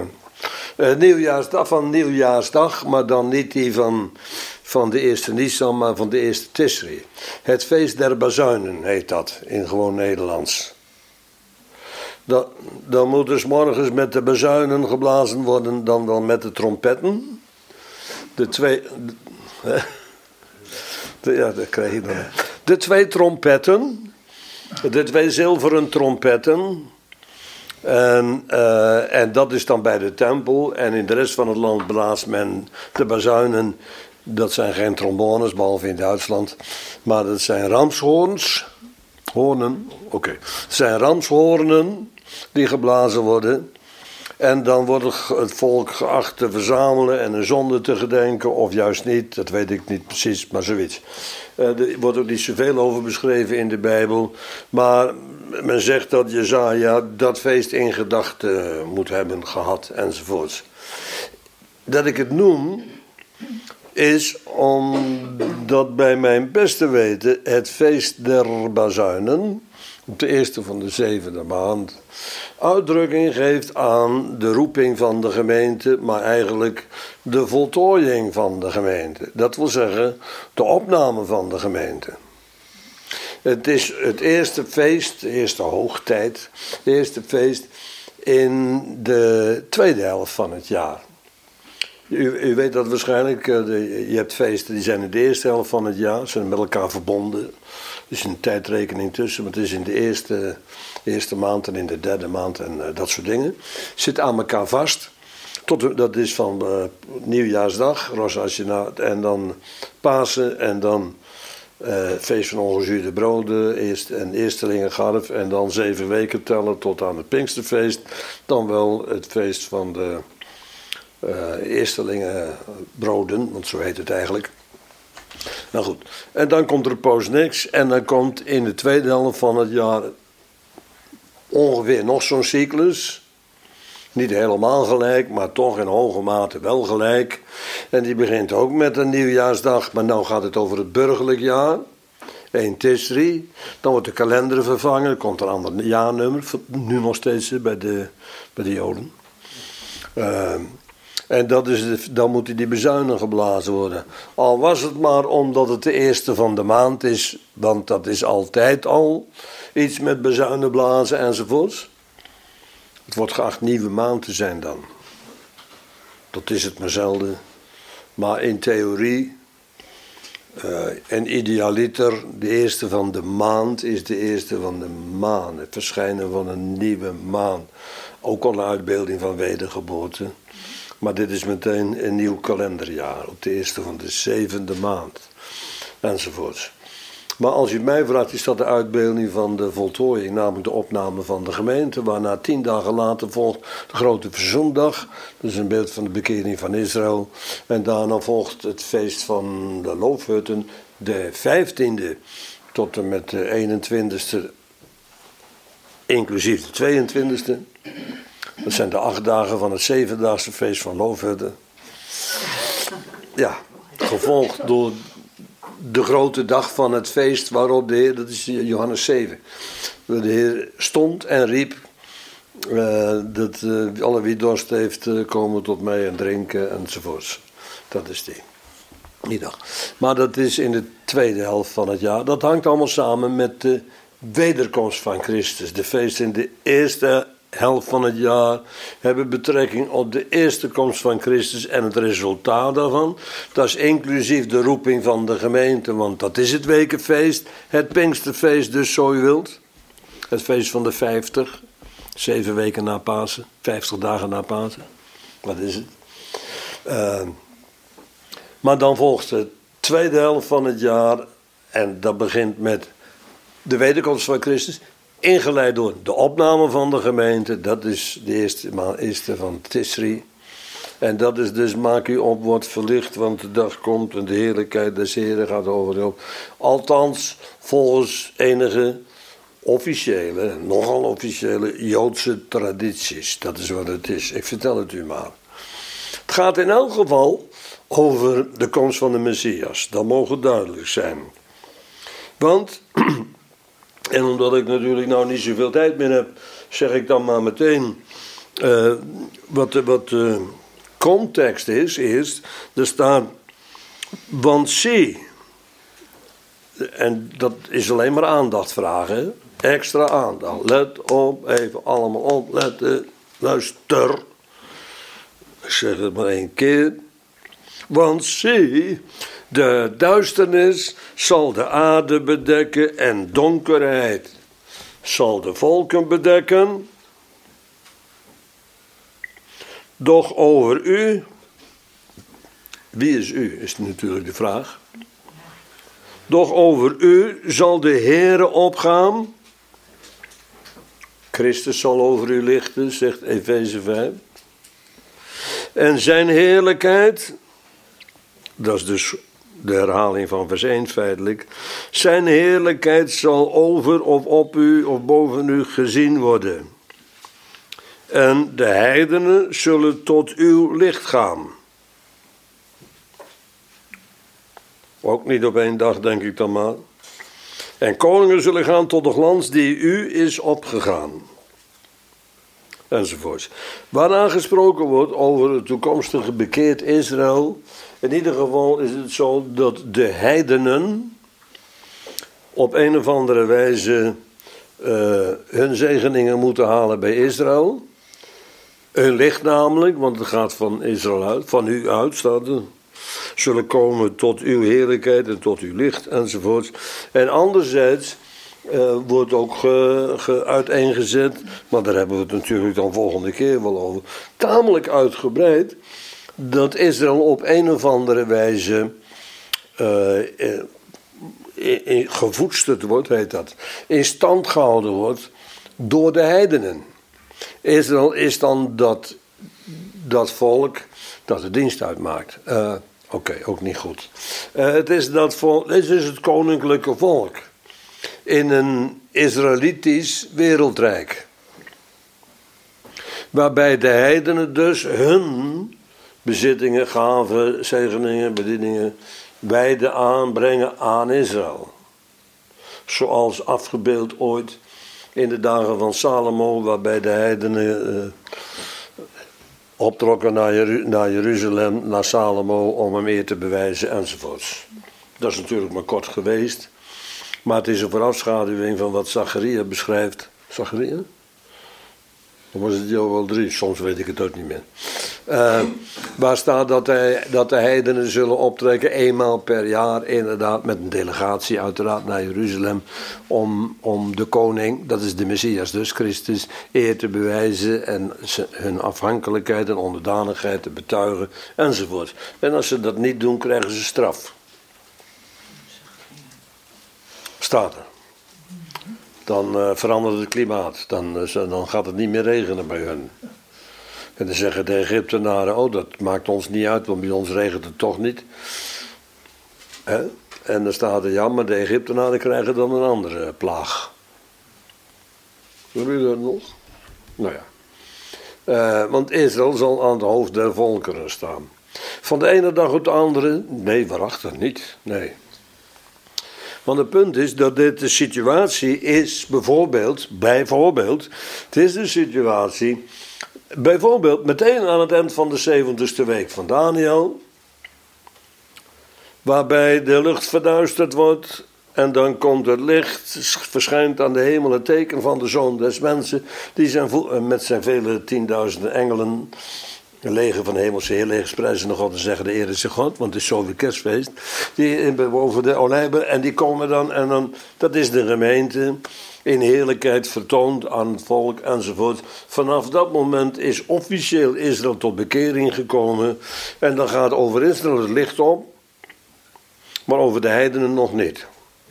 Nieuwjaarsdag, maar dan niet die van de eerste Nisan, maar van de eerste Tisri. Het feest der bazuinen heet dat in gewoon Nederlands. Dan moet dus morgens met de bazuinen geblazen worden, dan wel met de trompetten. Ja, dat krijg je dan. De 2 trompetten, de 2 zilveren trompetten. En dat is dan bij de tempel. En in de rest van het land blaast men de bazuinen. Dat zijn geen trombones, behalve in Duitsland. Maar dat zijn ramshoorns. Hoornen, oké. Het zijn ramshoornen die geblazen worden. En dan wordt het volk geacht te verzamelen en een zonde te gedenken. Of juist niet, dat weet ik niet precies, maar zoiets. Er wordt ook niet zoveel over beschreven in de Bijbel. Maar men zegt dat Jesaja dat feest in gedachten moet hebben gehad enzovoorts. Dat ik het noem is omdat bij mijn beste weten het feest der bazuinen op de eerste van de 7e maand uitdrukking geeft aan de roeping van de gemeente, maar eigenlijk de voltooiing van de gemeente. Dat wil zeggen de opname van de gemeente. Het is het eerste feest, de eerste hoogtijd, het eerste feest in de tweede helft van het jaar. U weet dat waarschijnlijk, je hebt feesten die zijn in de eerste helft van het jaar, zijn met elkaar verbonden. Er is een tijdrekening tussen, maar het is in de eerste maand en in de derde maand en dat soort dingen. Zit aan elkaar vast. Dat is van Nieuwjaarsdag, Rosh Hashanah, en dan Pasen en dan feest van ongezuurde broden, eerstelingengarf en dan 7 weken tellen tot aan het Pinksterfeest. Dan wel het feest van de eerstelingenbroden, want zo heet het eigenlijk. Nou goed, en dan komt er poos niks en dan komt in de tweede helft van het jaar ongeveer nog zo'n cyclus. Niet helemaal gelijk, maar toch in hoge mate wel gelijk. En die begint ook met een nieuwjaarsdag, maar nu gaat het over het burgerlijk jaar. 1 Tisri. Dan wordt de kalender vervangen, er komt een ander jaarnummer, nu nog steeds bij de Joden. En dan moeten die bazuinen geblazen worden. Al was het maar omdat het de eerste van de maand is, want dat is altijd al iets met bazuinen blazen enzovoorts. Het wordt geacht nieuwe maand te zijn dan. Dat is het maar zelden. Maar in theorie En idealiter, de eerste van de maand, is de eerste van de maan. Het verschijnen van een nieuwe maan. Ook al een uitbeelding van wedergeboorte. Maar dit is meteen een nieuw kalenderjaar. Op de eerste van de 7e maand. Enzovoorts. Maar als u mij vraagt, is dat de uitbeelding van de voltooiing. Namelijk de opname van de gemeente. Waarna 10 dagen later volgt de grote verzoendag. Dat is een beeld van de bekering van Israël. En daarna volgt het feest van de loofhutten. De 15e tot en met de 21e. Inclusief de 22e. Dat zijn de 8 dagen van het 7-daagse feest van loofhutten. Ja, gevolgd door de grote dag van het feest waarop de Heer, dat is Johannes 7. De Heer stond en riep dat alle wie dorst heeft komen tot mij en drinken enzovoorts. Dat is die dag. Maar dat is in de tweede helft van het jaar. Dat hangt allemaal samen met de wederkomst van Christus. De feesten in de eerste helft van het jaar hebben betrekking op de eerste komst van Christus en het resultaat daarvan. Dat is inclusief de roeping van de gemeente, want dat is het wekenfeest, het Pinksterfeest dus zo u wilt. Het feest van de 50, 7 weken na Pasen, 50 dagen na Pasen. Wat is het? Maar dan volgt de tweede helft van het jaar en dat begint met de wederkomst van Christus. Ingeleid door de opname van de gemeente. Dat is de eerste van Tisri. En dat is dus maak u op, wordt verlicht. Want de dag komt en de heerlijkheid des Heren gaat over u op. Althans volgens enige officiële, nogal officiële Joodse tradities. Dat is wat het is. Ik vertel het u maar. Het gaat in elk geval over de komst van de Messias. Dat mogen duidelijk zijn. Want... En omdat ik natuurlijk nou niet zoveel tijd meer heb, zeg ik dan maar meteen wat de context is. Eerst, er staat, want zie, en dat is alleen maar aandacht vragen, extra aandacht. Let op, even allemaal opletten, luister. Ik zeg het maar 1 keer. Want zie, de duisternis zal de aarde bedekken en donkerheid zal de volken bedekken. Doch over u, wie is u, is natuurlijk de vraag. Doch over u zal de Heere opgaan. Christus zal over u lichten, zegt Efeze 5. En zijn heerlijkheid, dat is dus de herhaling van vers 1 feitelijk. Zijn heerlijkheid zal over of op u of boven u gezien worden. En de heidenen zullen tot uw licht gaan. Ook niet op 1 dag, denk ik dan maar. En koningen zullen gaan tot de glans die u is opgegaan. Enzovoorts. Waarna gesproken wordt over het toekomstige bekeerd Israël. In ieder geval is het zo dat de heidenen op een of andere wijze hun zegeningen moeten halen bij Israël. Hun licht namelijk, want het gaat van Israël uit, van u uit staat er. Zullen komen tot uw heerlijkheid en tot uw licht enzovoorts. En anderzijds wordt ook uiteengezet, maar daar hebben we het natuurlijk dan volgende keer wel over, tamelijk uitgebreid, dat Israël op een of andere wijze gevoedsterd wordt, heet dat, in stand gehouden wordt door de heidenen. Israël is dan dat volk dat de dienst uitmaakt. Oké, ook niet goed. Het is dat volk, dit is het koninklijke volk in een Israëlitisch wereldrijk. Waarbij de heidenen dus hun bezittingen, gaven, zegeningen, bedieningen wijden aanbrengen aan Israël. Zoals afgebeeld ooit in de dagen van Salomo, waarbij de heidenen optrokken naar Jeruzalem, naar Salomo, om hem eer te bewijzen enzovoorts. Dat is natuurlijk maar kort geweest. Maar het is een voorafschaduwing van wat Zacharia beschrijft. Zacharia? Of was het Joël 3? Soms weet ik het ook niet meer. Waar staat dat de heidenen zullen optrekken eenmaal per jaar, inderdaad, met een delegatie uiteraard naar Jeruzalem, om de koning, dat is de Messias dus, Christus, eer te bewijzen en hun afhankelijkheid en onderdanigheid te betuigen, enzovoort. En als ze dat niet doen, krijgen ze straf. Staat er. Dan verandert het klimaat. Dan gaat het niet meer regenen bij hun. En dan zeggen de Egyptenaren, oh, dat maakt ons niet uit, want bij ons regent het toch niet. En dan staat er, ja, maar de Egyptenaren krijgen dan een andere plaag. Hoor je dat nog? Nou ja. Want Israël zal aan het hoofd der volkeren staan. Van de ene dag op de andere, nee, waarachtig niet, nee. Want het punt is dat dit de situatie is, bijvoorbeeld, het is de situatie, bijvoorbeeld meteen aan het eind van de 70ste week van Daniel, waarbij de lucht verduisterd wordt en dan komt het licht, verschijnt aan de hemel het teken van de Zoon des Mensen, die met zijn vele 10.000 engelen, een leger van hemelse heerlegers prijzen nog altijd zeggen de Heer is God, want het is zo weer kerstfeest. Die boven de olijven en die komen dan, dat is de gemeente, in heerlijkheid vertoond aan het volk enzovoort. Vanaf dat moment is officieel Israël tot bekering gekomen en dan gaat over Israël het licht op, maar over de heidenen nog niet.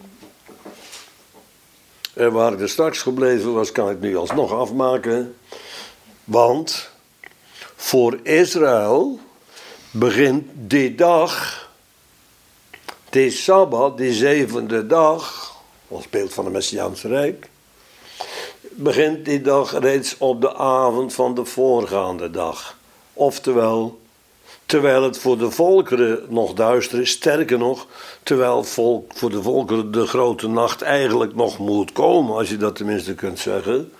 En waar ik er straks gebleven was, kan ik nu alsnog afmaken, want voor Israël begint die dag, die Sabbat, die 7e dag, als beeld van het Messiaanse Rijk, begint die dag reeds op de avond van de voorgaande dag. Oftewel, terwijl het voor de volkeren nog duister is, sterker nog, terwijl voor de volkeren de grote nacht eigenlijk nog moet komen, als je dat tenminste kunt zeggen.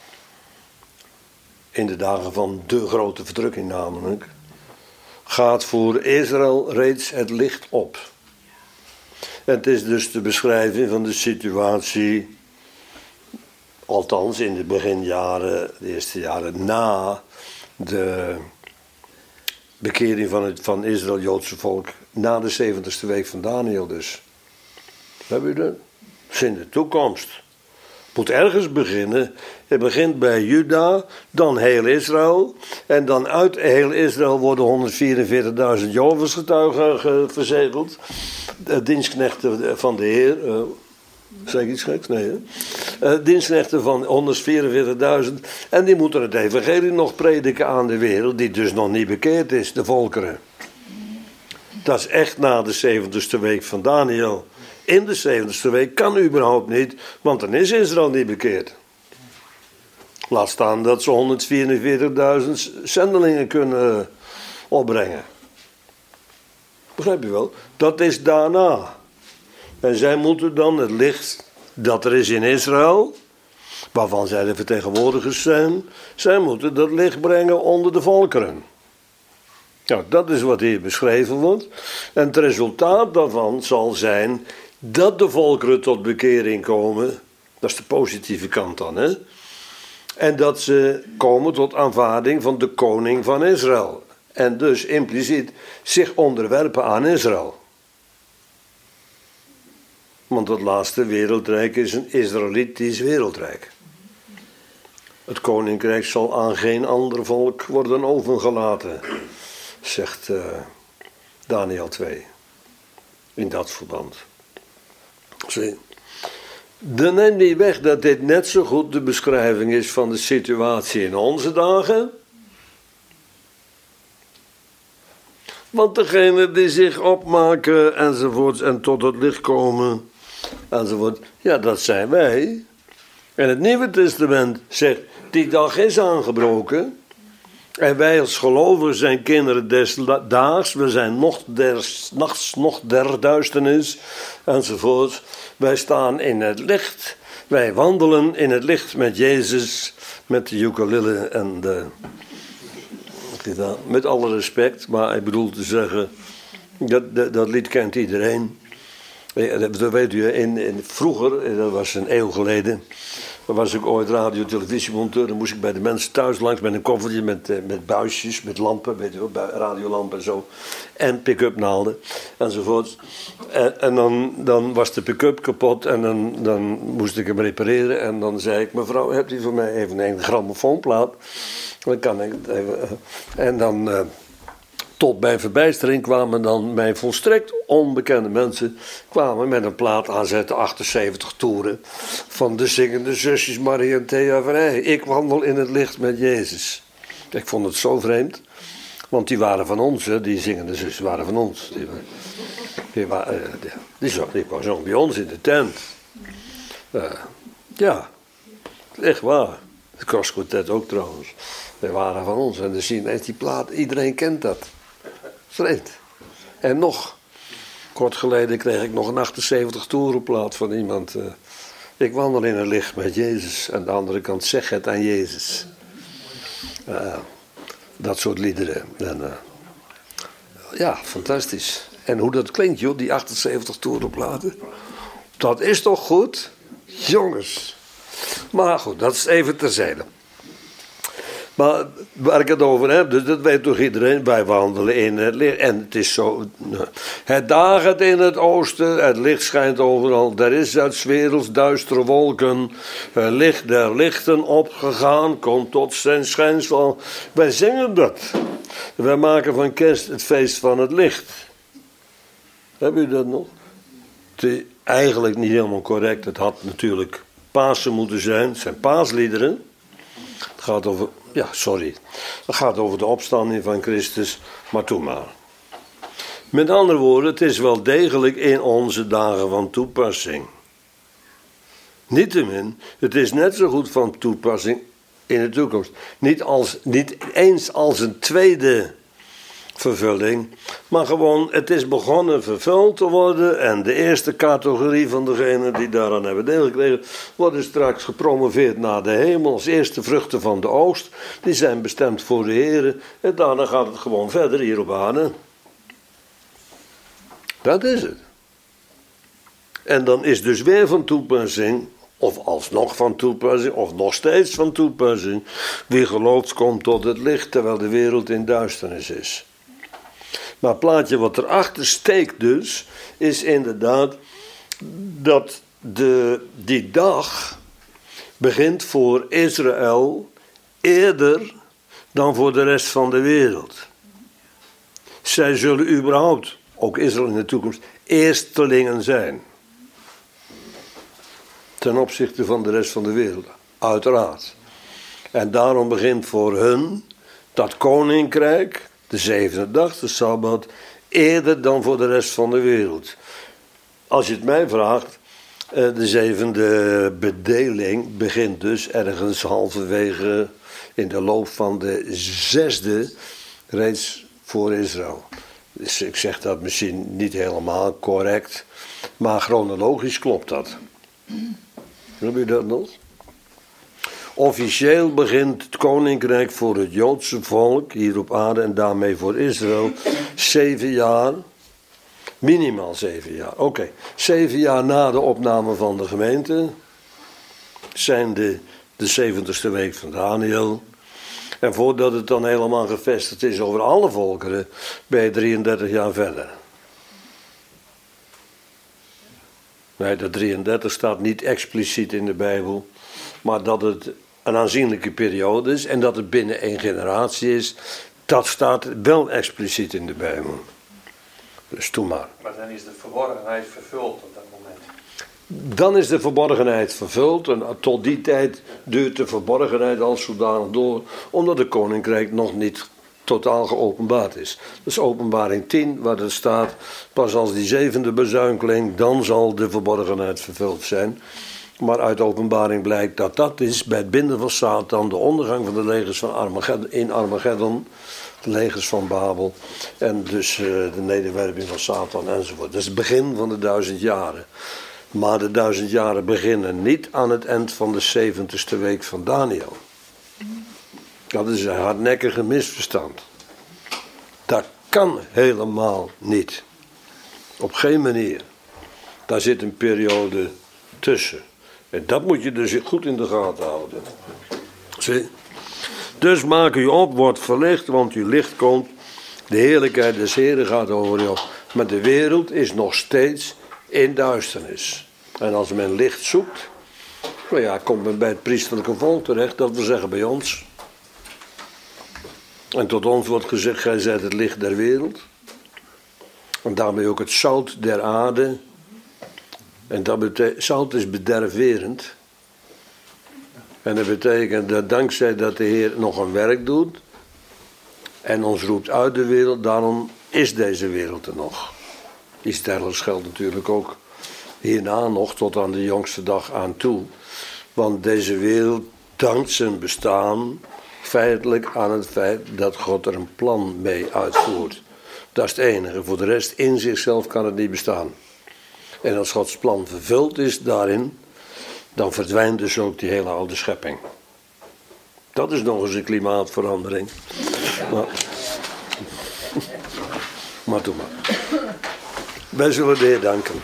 In de dagen van de grote verdrukking namelijk, gaat voor Israël reeds het licht op. Het is dus de beschrijving van de situatie, althans in de beginjaren, de eerste jaren na de bekering van Israël, Joodse volk, na de 70ste week van Daniel dus. Hebben u dat? Dat is in de toekomst. Het moet ergens beginnen. Het begint bij Juda, dan heel Israël. En dan uit heel Israël worden 144.000 Jehovah's-getuigen verzegeld. Dienstknechten van de Heer. Zeg ik iets geks? Nee, hè? Dienstknechten van 144.000. En die moeten het evangelie nog prediken aan de wereld, die dus nog niet bekeerd is, de volkeren. Dat is echt na de 70ste week van Daniel. In de 70ste week kan überhaupt niet, want dan is Israël niet bekeerd. Laat staan dat ze 144.000 zendelingen kunnen opbrengen. Begrijp je wel? Dat is daarna. En zij moeten dan het licht dat er is in Israël, waarvan zij de vertegenwoordigers zijn, zij moeten dat licht brengen onder de volkeren. Nou, dat is wat hier beschreven wordt. En het resultaat daarvan zal zijn dat de volkeren tot bekering komen. Dat is de positieve kant dan, hè. En dat ze komen tot aanvaarding van de koning van Israël. En dus impliciet zich onderwerpen aan Israël. Want het laatste wereldrijk is een Israëlitisch wereldrijk. Het koninkrijk zal aan geen ander volk worden overgelaten, zegt Daniel 2. In dat verband. Zie. Dan neemt niet weg dat dit net zo goed de beschrijving is van de situatie in onze dagen. Want degenen die zich opmaken enzovoort en tot het licht komen enzovoort, ja, dat zijn wij. En het Nieuwe Testament zegt, die dag is aangebroken. En wij als gelovigen zijn kinderen des daags, we zijn nachts nog der duisternis enzovoort. Wij staan in het licht, wij wandelen in het licht met Jezus, met de ukulele en de... Met alle respect, maar ik bedoel te zeggen, dat lied kent iedereen. Dat weet u, vroeger, dat was een eeuw geleden, Dan was ik ooit radio-televisiemonteur. Dan moest ik bij de mensen thuis langs met een koffertje met buisjes, met lampen, weet je wel, radiolampen en zo. En pick-up naalden enzovoort. En dan was de pick-up kapot en dan moest ik hem repareren. En dan zei ik, mevrouw, hebt u voor mij even een grammofoonplaat? Dan kan ik het even. En dan tot bij verbijstering kwamen dan mij volstrekt onbekende mensen kwamen met een plaat aanzetten, 78 toeren van de zingende zusjes Marie en Thea Vrij. Ik wandel in het licht met Jezus. Ik vond het zo vreemd, want die waren van ons, hè, die zingende zusjes waren van ons. Die kwamen bij ons in de tent. Ja, echt waar. Het Crossquartet ook trouwens. Die waren van ons en dan zien we die plaat, iedereen kent dat. Vreemd. En nog, kort geleden kreeg ik nog een 78 toerenplaat van iemand. Ik wandel in het licht met Jezus. En aan de andere kant zeg het aan Jezus. Dat soort liederen. En, ja, fantastisch. En hoe dat klinkt, joh, die 78 toerenplaten. Dat is toch goed? Jongens. Maar goed, dat is even terzijde. Maar waar ik het over heb, dus dat weet toch iedereen, wij wandelen in het licht. En het is zo, het dagert in het oosten, het licht schijnt overal. Er is uit 's werelds duistere wolken, het licht der lichten opgegaan, komt tot zijn schijnsel. Wij zingen dat. Wij maken van kerst het feest van het licht. Hebben u dat nog? Het is eigenlijk niet helemaal correct, het had natuurlijk Pasen moeten zijn, het zijn paasliederen. Het gaat over, het gaat over de opstanding van Christus, maar toe maar. Met andere woorden, het is wel degelijk in onze dagen van toepassing. Niettemin, het is net zo goed van toepassing in de toekomst. Niet eens als een tweede vervulling, maar gewoon, het is begonnen vervuld te worden en de eerste categorie van degenen die daaraan hebben deelgekregen, worden straks gepromoveerd naar de hemel als eerste vruchten van de oogst. Die zijn bestemd voor de Heer en daarna gaat het gewoon verder hier op aarde. Dat is het. En dan is dus weer van toepassing, of alsnog van toepassing, of nog steeds van toepassing, wie gelooft komt tot het licht terwijl de wereld in duisternis is. Maar het plaatje wat erachter steekt dus, is inderdaad dat die dag begint voor Israël eerder dan voor de rest van de wereld. Zij zullen überhaupt, ook Israël in de toekomst, eerstelingen zijn. Ten opzichte van de rest van de wereld, uiteraard. En daarom begint voor hun dat koninkrijk, de zevende dag, de Sabbat, eerder dan voor de rest van de wereld. Als je het mij vraagt, de zevende bedeling begint dus ergens halverwege in de loop van de zesde reeds voor Israël. Dus ik zeg dat misschien niet helemaal correct, maar chronologisch klopt dat. Heb je dat nog? Officieel begint het koninkrijk voor het Joodse volk hier op aarde en daarmee voor Israël 7 jaar, minimaal 7 jaar. Oké, 7 jaar na de opname van de gemeente zijn de 70ste week van Daniel. En voordat het dan helemaal gevestigd is over alle volkeren, ben je 33 jaar verder. Nee, dat 33 staat niet expliciet in de Bijbel, maar dat het een aanzienlijke periode is en dat het binnen 1 generatie is, dat staat wel expliciet in de Bijbel. Dus doe maar. Maar dan is de verborgenheid vervuld op dat moment. Dan is de verborgenheid vervuld en tot die tijd duurt de verborgenheid als zodanig door, omdat het koninkrijk nog niet totaal geopenbaard is. Dat is Openbaring 10, waar er staat, pas als die 7e bazuin klinkt, dan zal de verborgenheid vervuld zijn. Maar uit Openbaring blijkt dat dat is bij het binden van Satan, de ondergang van de legers van Armageddon, de legers van Babel, en dus de nederwerping van Satan enzovoort. Dat is het begin van de 1000 jaren. Maar de 1000 jaren beginnen niet aan het eind van de 70ste week van Daniel. Dat is een hardnekkige misverstand. Dat kan helemaal niet. Op geen manier. Daar zit een periode tussen. En dat moet je dus goed in de gaten houden. Zie? Dus maak u op, word verlicht, want uw licht komt. De heerlijkheid des Heren gaat over jou. Maar de wereld is nog steeds in duisternis. En als men licht zoekt, nou ja, komt men bij het priesterlijke volk terecht, dat wil zeggen bij ons. En tot ons wordt gezegd, gij zijt het licht der wereld. En daarmee ook het zout der aarde. En dat betekent, zout is bederverend. En dat betekent dat dankzij dat de Heer nog een werk doet. En ons roept uit de wereld, daarom is deze wereld er nog. Iets dergelijks geldt natuurlijk ook hierna nog tot aan de jongste dag aan toe. Want deze wereld dankt zijn bestaan feitelijk aan het feit dat God er een plan mee uitvoert. Dat is het enige. Voor de rest, in zichzelf kan het niet bestaan. En als Gods plan vervuld is daarin, dan verdwijnt dus ook die hele oude schepping. Dat is nog eens een klimaatverandering. Maar doe maar. Wij zullen de Heer danken.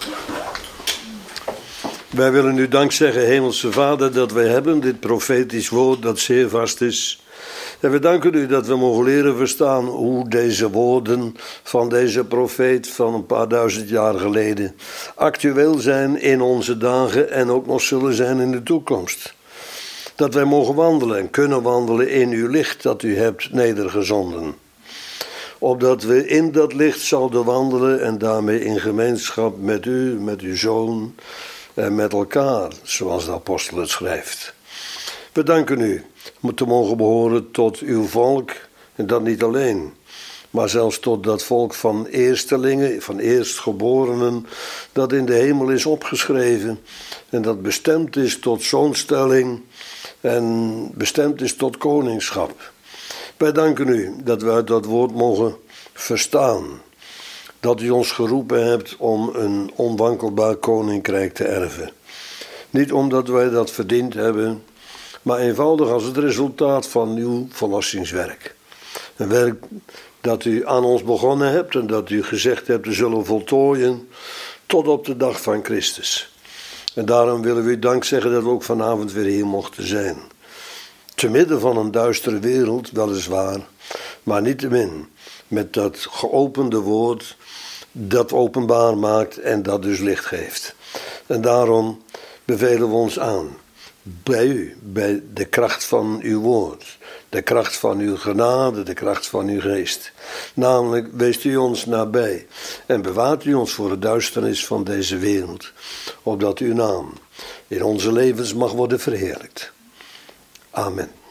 Wij willen u dank zeggen, Hemelse Vader, dat wij hebben dit profetisch woord dat zeer vast is. En we danken u dat we mogen leren verstaan hoe deze woorden van deze profeet van een paar duizend jaar geleden actueel zijn in onze dagen en ook nog zullen zijn in de toekomst. Dat wij mogen wandelen en kunnen wandelen in uw licht dat u hebt nedergezonden. Opdat we in dat licht zouden wandelen en daarmee in gemeenschap met u, met uw Zoon en met elkaar, zoals de apostel het schrijft. We danken u om te mogen behoren tot uw volk, en dat niet alleen, maar zelfs tot dat volk van eerstelingen, van eerstgeborenen, dat in de hemel is opgeschreven en dat bestemd is tot zoonstelling en bestemd is tot koningschap. Wij danken u dat we uit dat woord mogen verstaan, dat u ons geroepen hebt om een onwankelbaar koninkrijk te erven. Niet omdat wij dat verdiend hebben, maar eenvoudig als het resultaat van uw verlossingswerk. Een werk dat u aan ons begonnen hebt en dat u gezegd hebt te zullen voltooien tot op de dag van Christus. En daarom willen we u dank zeggen dat we ook vanavond weer hier mochten zijn. Te midden van een duistere wereld, weliswaar, maar niettemin met dat geopende woord dat openbaar maakt en dat dus licht geeft. En daarom bevelen we ons aan bij u, bij de kracht van uw woord, de kracht van uw genade, de kracht van uw geest. Namelijk, weest u ons nabij en bewaart u ons voor de duisternis van deze wereld, opdat uw naam in onze levens mag worden verheerlijkt. Amen.